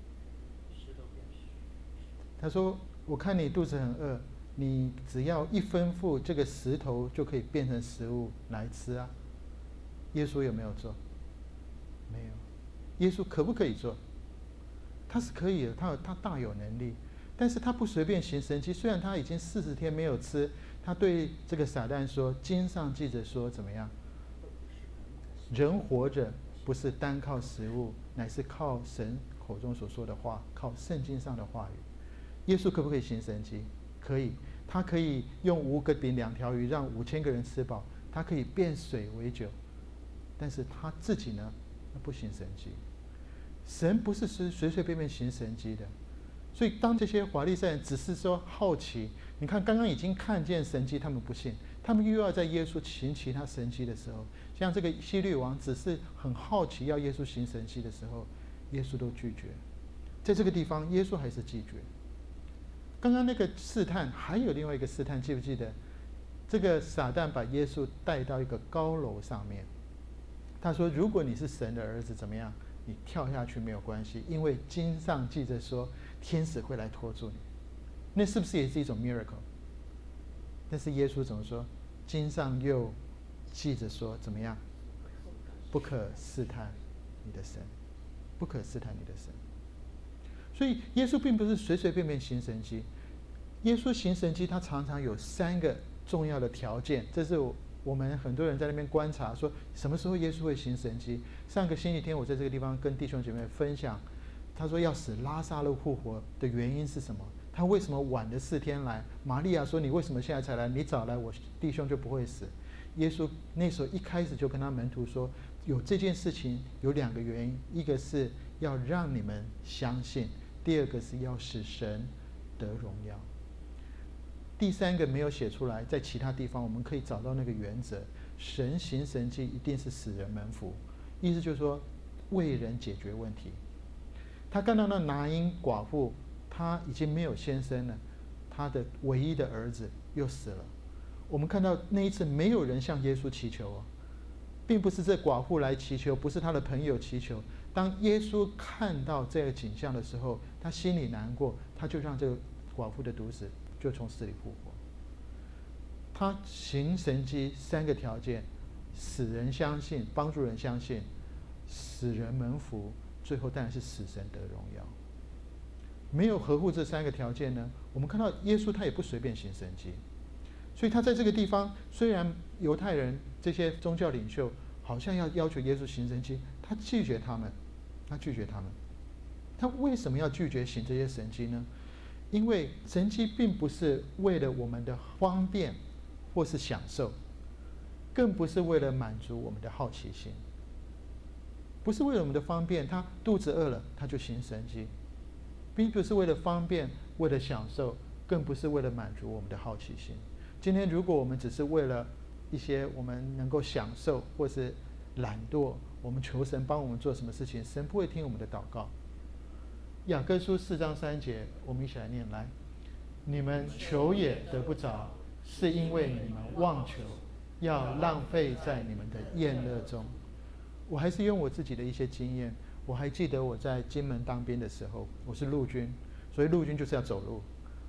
他说：“我看你肚子很饿，你只要一吩咐，这个石头就可以变成食物来吃啊。”耶稣有没有做？没有。耶稣可不可以做？他是可以的，他大有能力，但是他不随便行神迹。虽然他已经40天没有吃，他对这个撒旦说：“经上记着说怎么样？人活着不是单靠食物，乃是靠神口中所说的话，靠圣经上的话语。”耶稣可不可以行神迹？可以，他可以用5个饼2条鱼让5000个人吃饱，他可以变水为酒，但是他自己呢，不行神迹。神不是随随便便行神迹的，所以当这些法利赛人只是说好奇，你看刚刚已经看见神迹，他们不信，他们又要在耶稣行其他神迹的时候，像这个希律王只是很好奇要耶稣行神迹的时候，耶稣都拒绝。在这个地方，耶稣还是拒绝。刚刚那个试探还有另外一个试探，记不记得？这个撒旦把耶稣带到一个高楼上面，他说：“如果你是神的儿子，怎么样？你跳下去没有关系，因为经上记着说，天使会来拖住你。”那是不是也是一种 miracle？ 但是耶稣怎么说？经上又记着说，怎么样？不可试探你的神，不可试探你的神。所以耶稣并不是随随便便行神迹，耶稣行神迹，他常常有3个重要的条件。这是我们很多人在那边观察，说什么时候耶稣会行神迹。上个星期天我在这个地方跟弟兄姐妹分享，他说要使拉撒路复活的原因是什么？他为什么晚了4天来？玛利亚说：“你为什么现在才来？你早来，我弟兄就不会死。”耶稣那时候一开始就跟他门徒说，有这件事情有2个原因，一个是要让你们相信，第2个是要使神得荣耀。第3个没有写出来，在其他地方我们可以找到那个原则：神行神迹一定是使人蒙福，意思就是说为人解决问题。他看到那拿因寡妇，她已经没有先生了，她的唯一的儿子又死了。我们看到那一次没有人向耶稣祈求哦，并不是这寡妇来祈求，不是他的朋友祈求。当耶稣看到这个景象的时候，他心里难过，他就让这个寡妇的独子就从死里复活。他行神迹3个条件：使人相信，帮助人相信，使人蒙福，最后当然是使神得荣耀。没有合乎这3个条件呢，我们看到耶稣他也不随便行神迹。所以他在这个地方，虽然犹太人这些宗教领袖好像要求耶稣行神迹，他拒绝他们，他拒绝他们。他为什么要拒绝行这些神迹呢？因为神迹并不是为了我们的方便或是享受，更不是为了满足我们的好奇心。不是为了我们的方便，他肚子饿了他就行神迹，并不是为了方便，为了享受，更不是为了满足我们的好奇心。今天如果我们只是为了一些我们能够享受或是懒惰，我们求神帮我们做什么事情，神不会听我们的祷告。雅各书4章3节，我们一起来念来：你们求也得不着，是因为你们妄求，要浪费在你们的宴乐中。我还是用我自己的一些经验，我还记得我在金门当兵的时候，我是陆军，所以陆军就是要走路。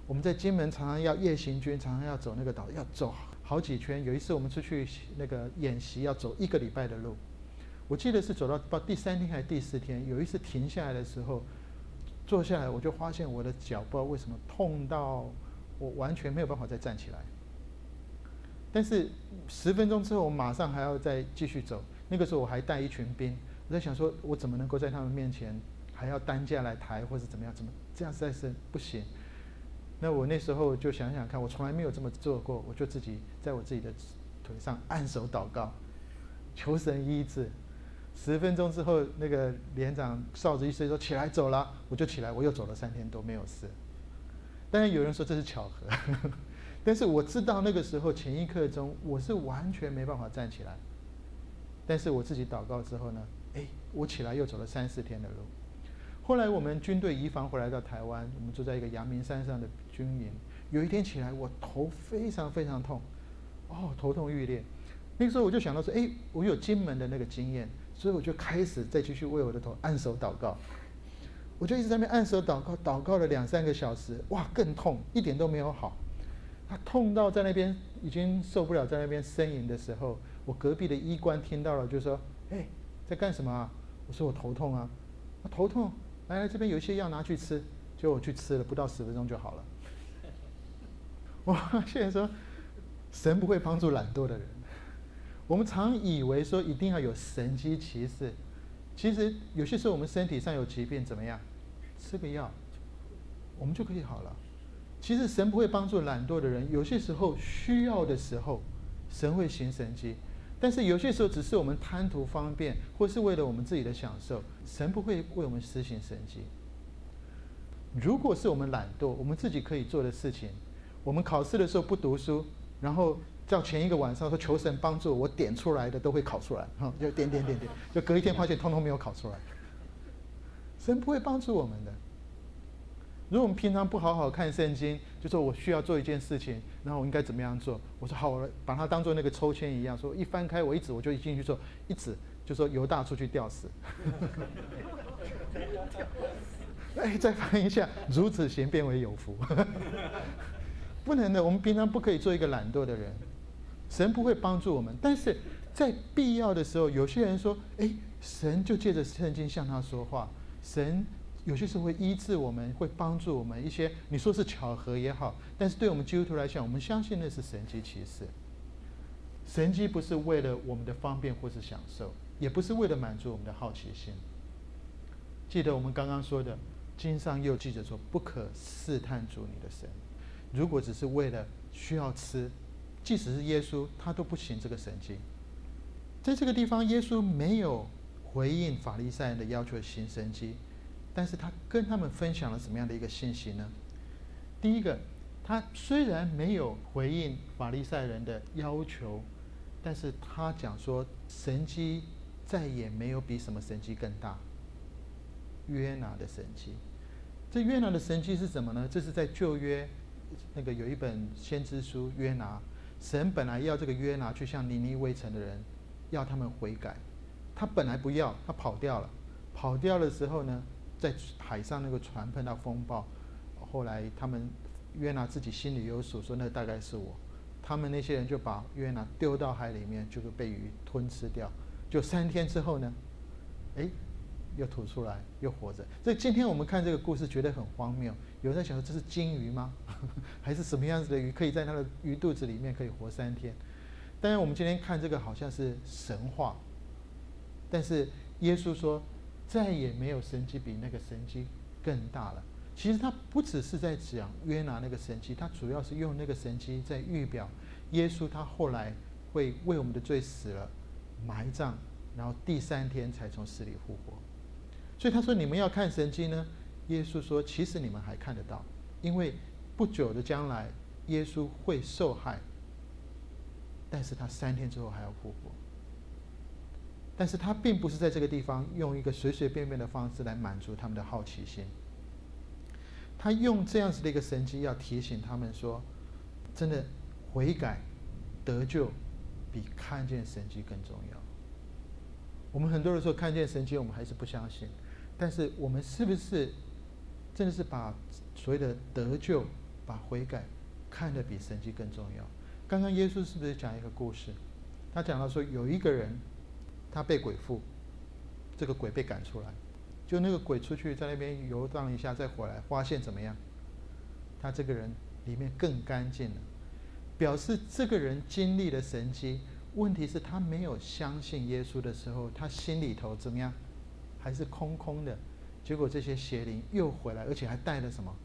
我们在金门常常要夜行军，常常要走那个岛，要走好几圈。有一次我们出去那个演习，要走1个礼拜的路。我记得是走到第3天还是第4天，有一次停下来的时候，坐下来我就发现我的脚不知道为什么痛到我完全没有办法再站起来。但是10分钟之后，我马上还要再继续走。那个时候我还带一群兵，我在想说，我怎么能够在他们面前还要担架来抬，或是怎么样？怎么这样实在是不行。那我那时候就想想看，我从来没有这么做过，我就自己在我自己的腿上按手祷告，求神医治。10分钟之后，那个连长哨子一吹说起来走了，我就起来，我又走了3天都没有事。当然有人说这是巧合，但是我知道那个时候前一刻钟我是完全没办法站起来。但是我自己祷告之后呢，我起来又走了3、4天的路。后来我们军队移防回来到台湾，我们住在一个阳明山上的军营。有一天起来，我头非常非常痛，头痛欲裂。那个时候我就想到说，我有金门的那个经验，所以我就开始再继续为我的头按手祷告。我就一直在那边按手祷告，祷告了2、3个小时，哇，更痛，一点都没有好。他痛到在那边已经受不了，在那边呻吟的时候，我隔壁的医官听到了，就说：“在干什么啊？”我说：“我头痛啊。”头痛，来这边有一些药拿去吃。结果我去吃了，不到10分钟就好了。我现在说，神不会帮助懒惰的人。我们常以为说一定要有神迹奇事，其实有些时候我们身体上有疾病怎么样，吃个药，我们就可以好了。其实神不会帮助懒惰的人，有些时候需要的时候，神会行神迹。但是有些时候只是我们贪图方便，或是为了我们自己的享受，神不会为我们施行神迹。如果是我们懒惰，我们自己可以做的事情，我们考试的时候不读书，然后到前一个晚上说求神帮助我点出来的都会考出来，就点，就隔一天发现通通没有考出来。神不会帮助我们的。如果我们平常不好好看圣经，就说我需要做一件事情，然后我应该怎么样做？我说好，我把它当做那个抽签一样，说一翻开我一指我就一进去做，一指就说犹大出去吊死。再翻一下，如此行变为有福。不能的，我们平常不可以做一个懒惰的人。神不会帮助我们，但是在必要的时候，有些人说，神就借着圣经向他说话，神有些时候会医治我们，会帮助我们一些，你说是巧合也好，但是对我们基督徒来讲，我们相信那是神迹奇事。神迹不是为了我们的方便或是享受，也不是为了满足我们的好奇心。记得我们刚刚说的，经上又记着说，不可试探主你的神。如果只是为了需要吃，即使是耶稣，他都不行这个神迹。在这个地方，耶稣没有回应法利赛人的要求行神迹，但是他跟他们分享了什么样的一个信息呢？第一个，他虽然没有回应法利赛人的要求，但是他讲说神迹再也没有比什么神迹更大。约拿的神迹，这约拿的神迹是什么呢？这是在旧约那个有一本先知书约拿，神本来要这个约拿去向尼尼微城的人要他们悔改，他本来不要，他跑掉了。跑掉的时候呢，在海上那个船碰到风暴，后来他们约拿自己心里有数，说那大概是我。他们那些人就把约拿丢到海里面，就会被鱼吞吃掉。就3天之后呢，又吐出来，又活着。所以今天我们看这个故事，觉得很荒谬。有人在想说，这是金鱼吗？还是什么样子的鱼可以在它的鱼肚子里面可以活3天？当然，我们今天看这个好像是神话，但是耶稣说，再也没有神迹比那个神迹更大了。其实他不只是在讲约拿那个神迹，他主要是用那个神迹在预表耶稣他后来会为我们的罪死了，埋葬，然后第3天才从死里复活。所以他说，你们要看神迹呢？耶稣说，其实你们还看得到，因为不久的将来，耶稣会受害，但是他3天之后还要复活。但是他并不是在这个地方用一个随随便便的方式来满足他们的好奇心，他用这样子的一个神迹要提醒他们说，真的悔改得救比看见神迹更重要。我们很多的时候看见神迹，我们还是不相信。但是我们是不是真的是把所谓的得救把悔改看得比神迹更重要。刚刚耶稣是不是讲一个故事？他讲到说，有一个人他被鬼附，这个鬼被赶出来，就那个鬼出去在那边游荡一下，再回来，发现怎么样？他这个人里面更干净了，表示这个人经历了神迹。问题是，他没有相信耶稣的时候，他心里头怎么样？还是空空的。结果这些邪灵又回来，而且还带了什么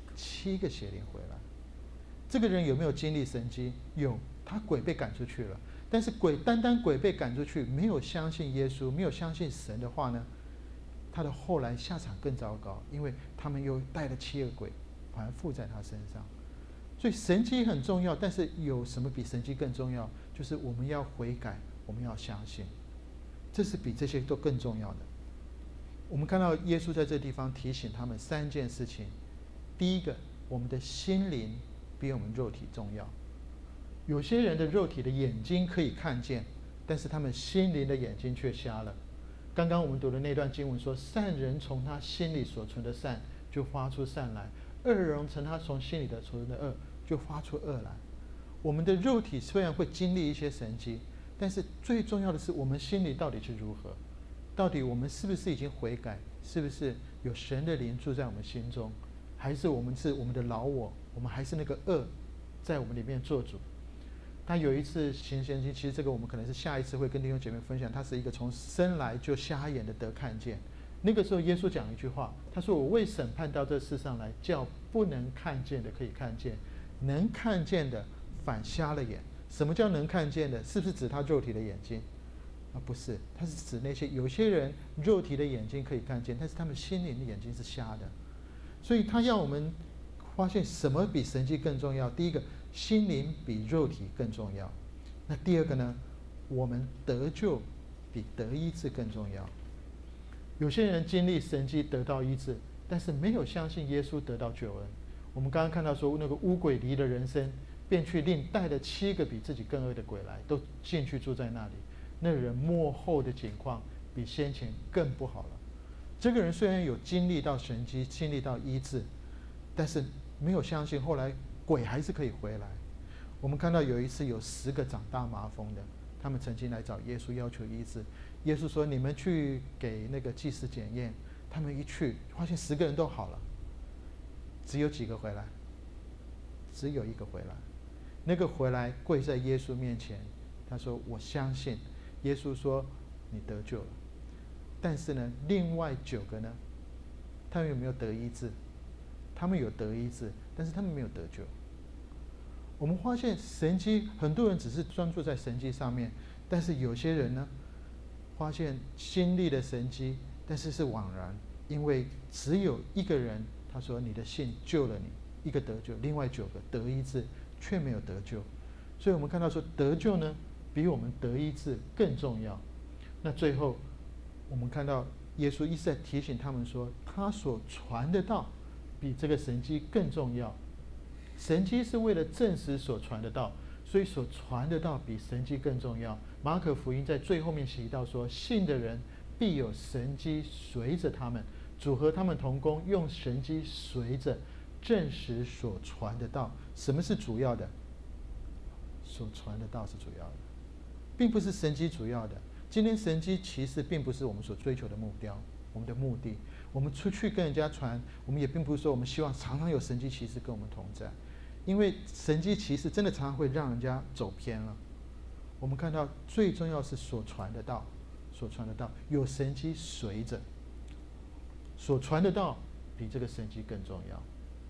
？7个邪灵回来。这个人有没有经历神迹？有，他鬼被赶出去了。但是单单鬼被赶出去，没有相信耶稣，没有相信神的话呢，他的后来下场更糟糕，因为他们又带了7个鬼，反而附在他身上。所以神迹很重要，但是有什么比神迹更重要？就是我们要悔改，我们要相信，这是比这些都更重要的。我们看到耶稣在这地方提醒他们3件事情。第一个，我们的心灵比我们肉体重要。有些人的肉体的眼睛可以看见，但是他们心灵的眼睛却瞎了。刚刚我们读的那段经文说，善人从他心里所存的善就发出善来，恶人从他心里的所存的恶就发出恶来。我们的肉体虽然会经历一些神迹，但是最重要的是我们心里到底是如何，到底我们是不是已经悔改，是不是有神的灵住在我们心中，还是我们的老我，我们还是那个恶在我们里面做主。他有一次行神迹，其实这个我们可能是下一次会跟弟兄姐妹分享。他是一个从生来就瞎眼的得看见。那个时候耶稣讲一句话，他说：“我为审判到这世上来，叫不能看见的可以看见，能看见的反瞎了眼。”什么叫能看见的？是不是指他肉体的眼睛？不是，他是指那些有些人肉体的眼睛可以看见，但是他们心灵的眼睛是瞎的。所以他要我们发现什么比神迹更重要。第一个，心灵比肉体更重要。那第二个呢？我们得救比得医治更重要。有些人经历神迹得到医治，但是没有相信耶稣得到救恩。我们刚刚看到说，那个污鬼离了人身，便去另带了7个比自己更恶的鬼来，都进去住在那里。那人末后的情况比先前更不好了。这个人虽然有经历到神迹，经历到医治，但是没有相信，后来鬼还是可以回来。我们看到有一次有10个长大麻风的，他们曾经来找耶稣要求医治。耶稣说：“你们去给那个祭司检验。”他们一去，发现10个人都好了，只有几个回来？只有1个回来。那个回来跪在耶稣面前，他说：“我相信。”耶稣说：“你得救了。”但是呢，另外9个呢？他们有没有得医治？他们有得医治，但是他们没有得救。我们发现神迹，很多人只是专注在神迹上面，但是有些人呢，发现经历了神迹，但是是枉然，因为只有1个人，他说你的信救了你，1个得救，另外9个得医治却没有得救。所以我们看到说，得救呢，比我们得医治更重要。那最后，我们看到耶稣一直在提醒他们说，他所传的道比这个神迹更重要。神迹是为了证实所传的道，所以所传的道比神迹更重要。马可福音在最后面写到说，信的人必有神迹随着他们，主和他们同工，用神迹随着证实所传的道。什么是主要的？所传的道是主要的，并不是神迹主要的。今天神迹其实并不是我们所追求的目标，我们的目的。我们出去跟人家传，我们也并不是说我们希望常常有神迹奇事跟我们同在，因为神迹奇事真的常常会让人家走偏了。我们看到最重要是所传的道，所传的道有神迹随着，所传的道比这个神迹更重要。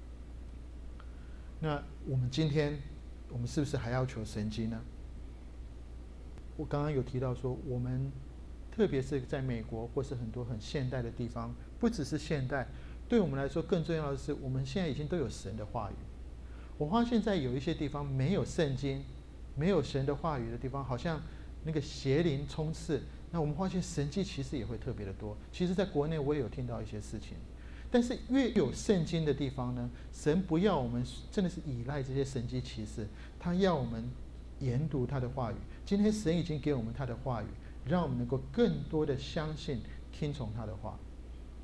那我们今天，我们是不是还要求神迹呢？我刚刚有提到说，我们特别是在美国或是很多很现代的地方，不只是现代，对我们来说更重要的是，我们现在已经都有神的话语。我发现在有一些地方没有圣经，没有神的话语的地方，好像那个邪灵充斥。那我们发现神迹其实也会特别的多。其实在国内我也有听到一些事情，但是越有圣经的地方呢，神不要我们真的是依赖这些神迹奇事，他要我们研读他的话语。今天神已经给我们他的话语，让我们能够更多的相信、听从他的话。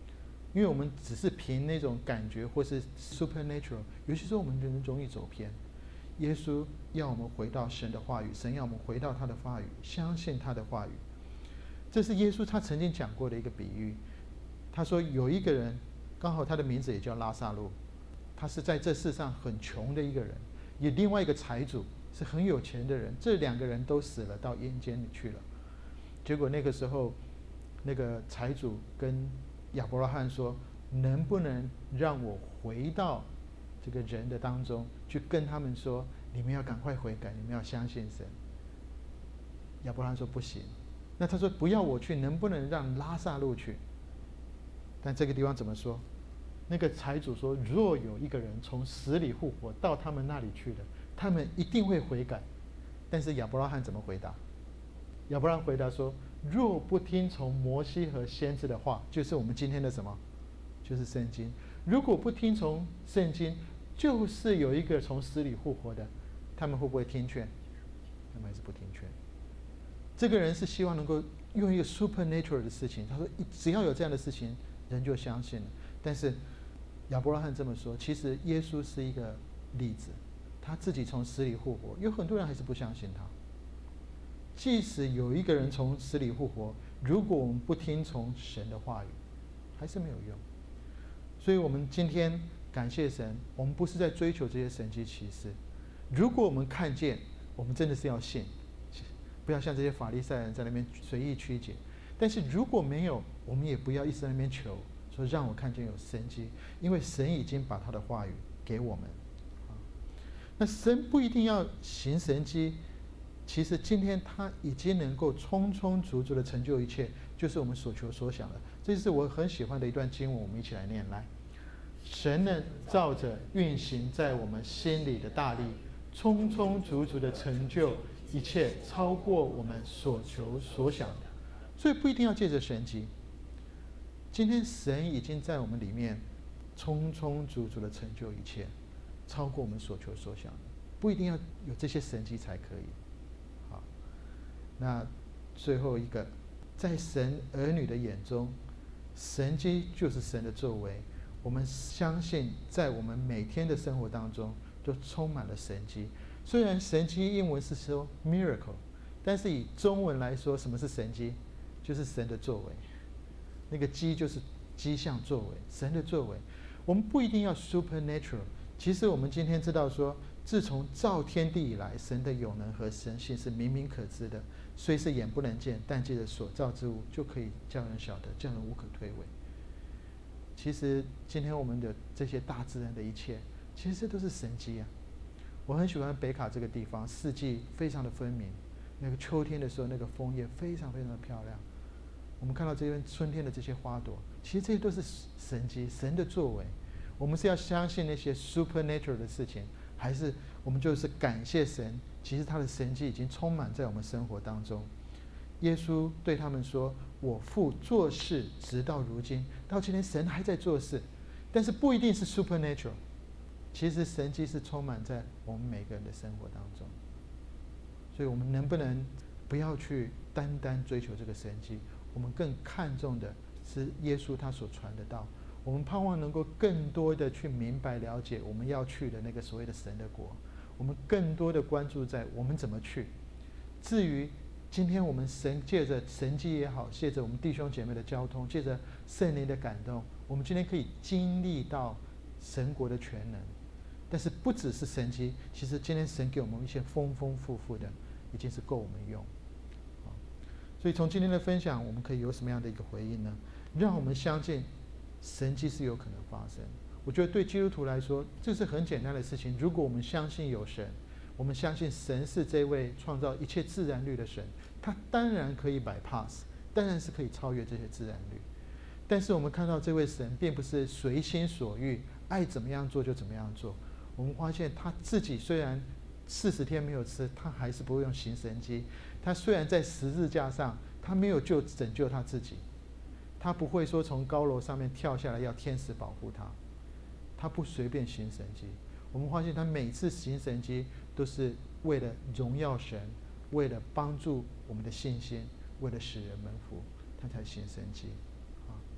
因为我们只是凭那种感觉或是 supernatural， 有些时候我们人容易走偏。耶稣要我们回到神的话语，神要我们回到他的话语，相信他的话语。这是耶稣他曾经讲过的一个比喻。他说有一个人，刚好他的名字也叫拉撒路，他是在这世上很穷的一个人，也另外一个财主是很有钱的人，这两个人都死了，到阴间里去了。结果那个时候，那个财主跟亚伯拉罕说：“能不能让我回到这个人的当中，去跟他们说，你们要赶快悔改，你们要相信神。”亚伯拉罕说：“不行。”那他说：“不要我去，能不能让拉撒路去？”但这个地方怎么说？那个财主说：“若有一个人从死里复活到他们那里去的，他们一定会悔改。”但是亚伯拉罕怎么回答？亚伯拉罕回答说：“若不听从摩西和先知的话，就是我们今天的什么？就是圣经。如果不听从圣经，就是有一个从死里复活的，他们会不会听劝？他们还是不听劝。这个人是希望能够用一个 supernatural 的事情，他说只要有这样的事情，人就相信了。但是亚伯拉罕这么说，其实耶稣是一个例子，他自己从死里复活，有很多人还是不相信他。即使有一个人从死里复活，如果我们不听从神的话语，还是没有用。所以我们今天感谢神，我们不是在追求这些神迹奇事。如果我们看见，我们真的是要信，不要像这些法利赛人在那边随意曲解。但是如果没有，我们也不要一直在那边求，说让我看见有神迹，因为神已经把他的话语给我们。那神不一定要行神迹，其实今天他已经能够充充足足的成就一切，就是我们所求所想的。这是我很喜欢的一段经文，我们一起来念来。神能照着运行在我们心里的大力，充充足足的成就一切，超过我们所求所想的。所以不一定要借着神迹，今天神已经在我们里面充充足足的成就一切，超过我们所求所想的。不一定要有这些神迹才可以。好，那最后一个，在神儿女的眼中，神迹就是神的作为。我们相信，在我们每天的生活当中，都充满了神迹。虽然神迹英文是说 miracle， 但是以中文来说，什么是神迹？就是神的作为。那个迹就是迹象作为，神的作为。我们不一定要 supernatural。其实我们今天知道说，自从造天地以来，神的永能和神性是明明可知的，虽是眼不能见，但借着所造之物，就可以叫人晓得，叫人无可推诿。其实今天我们的这些大自然的一切，其实这都是神迹啊！我很喜欢北卡这个地方，四季非常的分明。那个秋天的时候，那个枫叶非常非常的漂亮。我们看到这边春天的这些花朵，其实这些都是神迹，神的作为。我们是要相信那些 supernatural 的事情，还是我们就是感谢神？其实他的神迹已经充满在我们生活当中。耶稣对他们说：“我父做事直到如今，到今天神还在做事，但是不一定是 supernatural。其实神迹是充满在我们每个人的生活当中。所以我们能不能不要去单单追求这个神迹？我们更看重的是耶稣他所传的道。我们盼望能够更多的去明白了解我们要去的那个所谓的神的国。我们更多的关注在我们怎么去。至于今天我们借着神迹也好，借着我们弟兄姐妹的交通，借着圣灵的感动，我们今天可以经历到神国的全能。但是不只是神迹，其实今天神给我们一些丰丰富富的，已经是够我们用。所以从今天的分享，我们可以有什么样的一个回应呢？让我们相信神迹是有可能发生。我觉得对基督徒来说，这是很简单的事情。如果我们相信有神，我们相信神是这位创造一切自然律的神，他当然可以 bypass， 当然是可以超越这些自然律。但是我们看到这位神并不是随心所欲，爱怎么样做就怎么样做。我们发现他自己虽然40天没有吃，他还是不会用行神迹。他虽然在十字架上，他没有拯救他自己，他不会说从高楼上面跳下来要天使保护他，他不随便行神迹。我们发现他每次行神迹都是为了荣耀神，为了帮助我们的信心，为了使人蒙福，他才行神迹。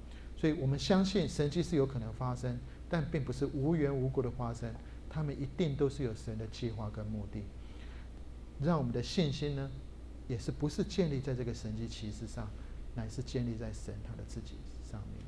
所以我们相信神迹是有可能发生，但并不是无缘无故的发生，他们一定都是有神的计划跟目的。让我们的信心呢，也是不是建立在这个神迹奇事上，乃是建立在神他的自己上面。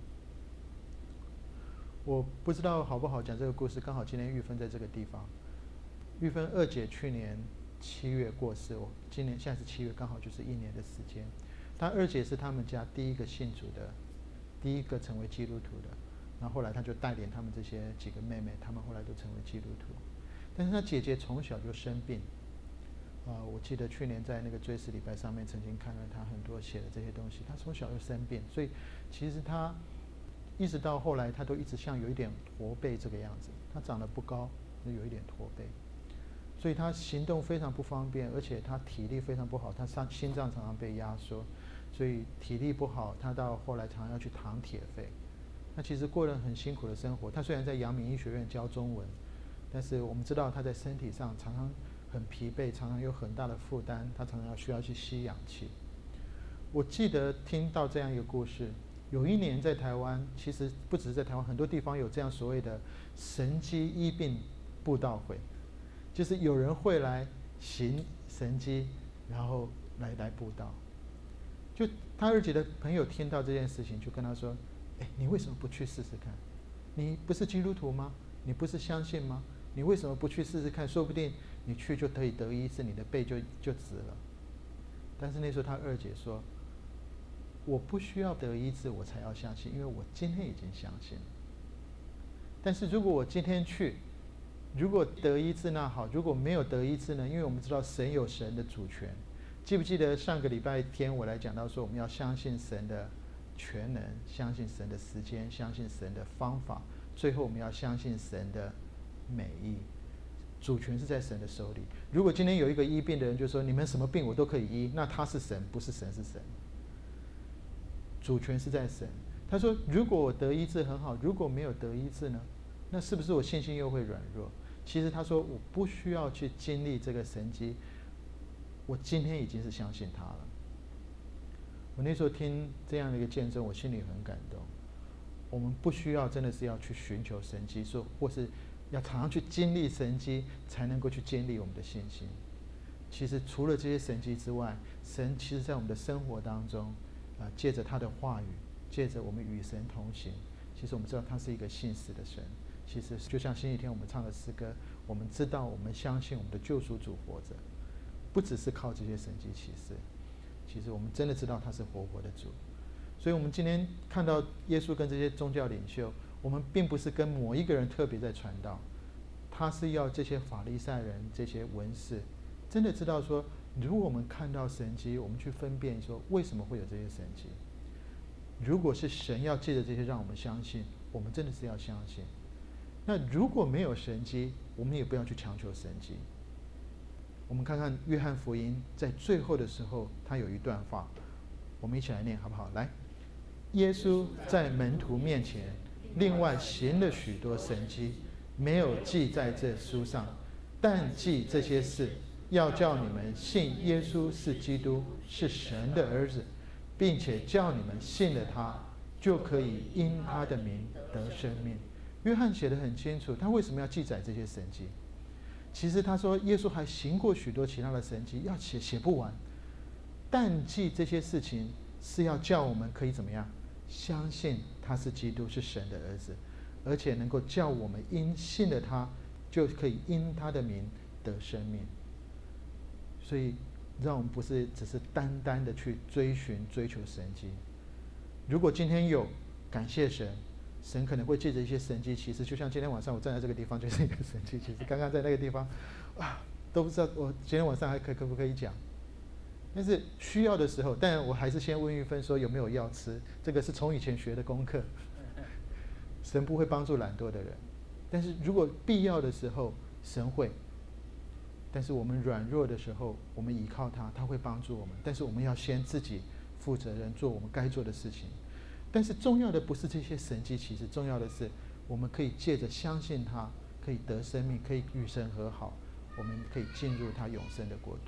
我不知道好不好讲这个故事，刚好今天玉芬在这个地方。玉芬二姐去年7月过世，今年现在是7月，刚好就是1年的时间。她二姐是他们家第一个信主的，第一个成为基督徒的。然后后来她就带领他们这些几个妹妹，她们后来都成为基督徒。但是她姐姐从小就生病，我记得去年在那个追思礼拜上面曾经看到她很多写的这些东西。她从小就生病，所以其实她一直到后来，她都一直像有一点驼背这个样子。她长得不高，就有一点驼背。所以他行动非常不方便，而且他体力非常不好，他心脏常常被压缩，所以体力不好，他到后来常常要去躺铁肺。他其实过了很辛苦的生活。他虽然在阳明医学院教中文，但是我们知道他在身体上常常很疲惫，常常有很大的负担，他常常需要去吸氧气。我记得听到这样一个故事，有一年在台湾，其实不只是在台湾，很多地方有这样所谓的神迹医病布道会。就是有人会来行神迹，然后来布道。就他二姐的朋友听到这件事情，就跟他说：“哎，你为什么不去试试看？你不是基督徒吗？你不是相信吗？你为什么不去试试看？说不定你去就可以得医治，你的背就直了。”但是那时候他二姐说：“我不需要得医治，我才要相信，因为我今天已经相信了。但是如果我今天去，如果得医治那好，如果没有得医治呢？因为我们知道神有神的主权。记不记得上个礼拜天我来讲到说，我们要相信神的全能，相信神的时间，相信神的方法，最后我们要相信神的美意。主权是在神的手里。如果今天有一个医病的人就说你们什么病我都可以医，那他是神，不是神是神。主权是在神。他说如果我得医治很好，如果没有得医治呢？那是不是我信心又会软弱？其实他说我不需要去经历这个神迹，我今天已经是相信他了。我那时候听这样的一个见证，我心里很感动。我们不需要真的是要去寻求神迹，或是要常常去经历神迹，才能够去建立我们的信心。其实除了这些神迹之外，神其实在我们的生活当中，借着他的话语，借着我们与神同行，其实我们知道他是一个信实的神。其实就像星期天我们唱的诗歌，我们知道我们相信我们的救赎主活着，不只是靠这些神迹奇事，其实我们真的知道他是活的主。所以我们今天看到耶稣跟这些宗教领袖，我们并不是跟某一个人特别在传道，他是要这些法利赛人、这些文士真的知道说，如果我们看到神迹，我们去分辨说为什么会有这些神迹。如果是神要借着这些让我们相信，我们真的是要相信。那如果没有神迹，我们也不要去强求神迹。我们看看约翰福音在最后的时候，他有一段话，我们一起来念好不好？来，耶稣在门徒面前另外行了许多神迹，没有记在这书上，但记这些事，要叫你们信耶稣是基督，是神的儿子，并且叫你们信了他，就可以因他的名得生命。约翰写得很清楚，他为什么要记载这些神迹？其实他说耶稣还行过许多其他的神迹，要写不完。但记这些事情是要叫我们可以怎么样？相信他是基督，是神的儿子，而且能够叫我们因信了他，就可以因他的名得生命。所以让我们不是只是单单的去追求神迹。如果今天有，感谢神。神可能会借着一些神迹奇事，就像今天晚上我站在这个地方就是一个神迹奇事。刚刚在那个地方，都不知道我今天晚上还可不可以讲。但是需要的时候，但我还是先问玉芬说有没有药吃，这个是从以前学的功课。神不会帮助懒惰的人，但是如果必要的时候，神会。但是我们软弱的时候，我们依靠他，他会帮助我们。但是我们要先自己负责任，做我们该做的事情。但是重要的不是这些神迹奇事，重要的是我们可以借着相信他，可以得生命，可以与神和好，我们可以进入他永生的国度。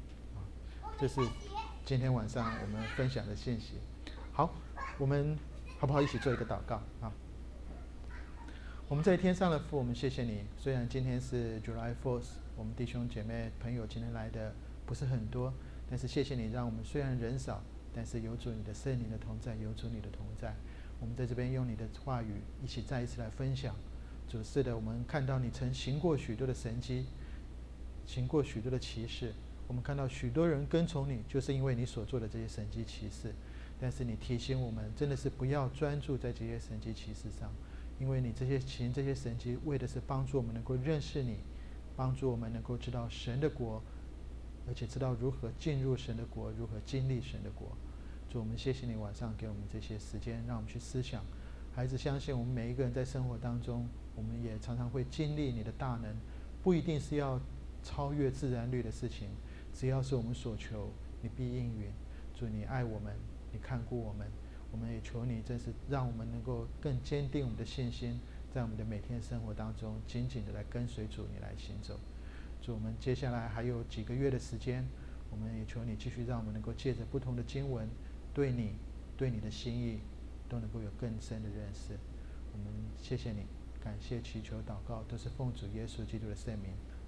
这是今天晚上我们分享的信息。好，我们好不好？一起做一个祷告啊！我们在天上的父，我们谢谢你。虽然今天是 July 4th， 我们弟兄姐妹朋友今天来的不是很多，但是谢谢你，让我们虽然人少，但是有主你的圣灵的同在，有主你的同在。我们在这边用你的话语一起再一次来分享。主，是的，我们看到你曾行过许多的神迹，行过许多的奇事。我们看到许多人跟从你，就是因为你所做的这些神迹奇事。但是你提醒我们，真的是不要专注在这些神迹奇事上。因为你这些神迹，为的是帮助我们能够认识你，帮助我们能够知道神的国，而且知道如何进入神的国，如何经历神的国。主，我们谢谢你晚上给我们这些时间，让我们去思想。孩子相信我们每一个人在生活当中，我们也常常会经历你的大能，不一定是要超越自然律的事情，只要是我们所求，你必应允。主，你爱我们，你看顾我们。我们也求你，真是让我们能够更坚定我们的信心，在我们的每天生活当中，紧紧的来跟随主你来行走。主，我们接下来还有几个月的时间，我们也求你继续让我们能够借着不同的经文，对你的心意，都能够有更深的认识。我们谢谢你，感谢祈求祷告，都是奉主耶稣基督的圣名，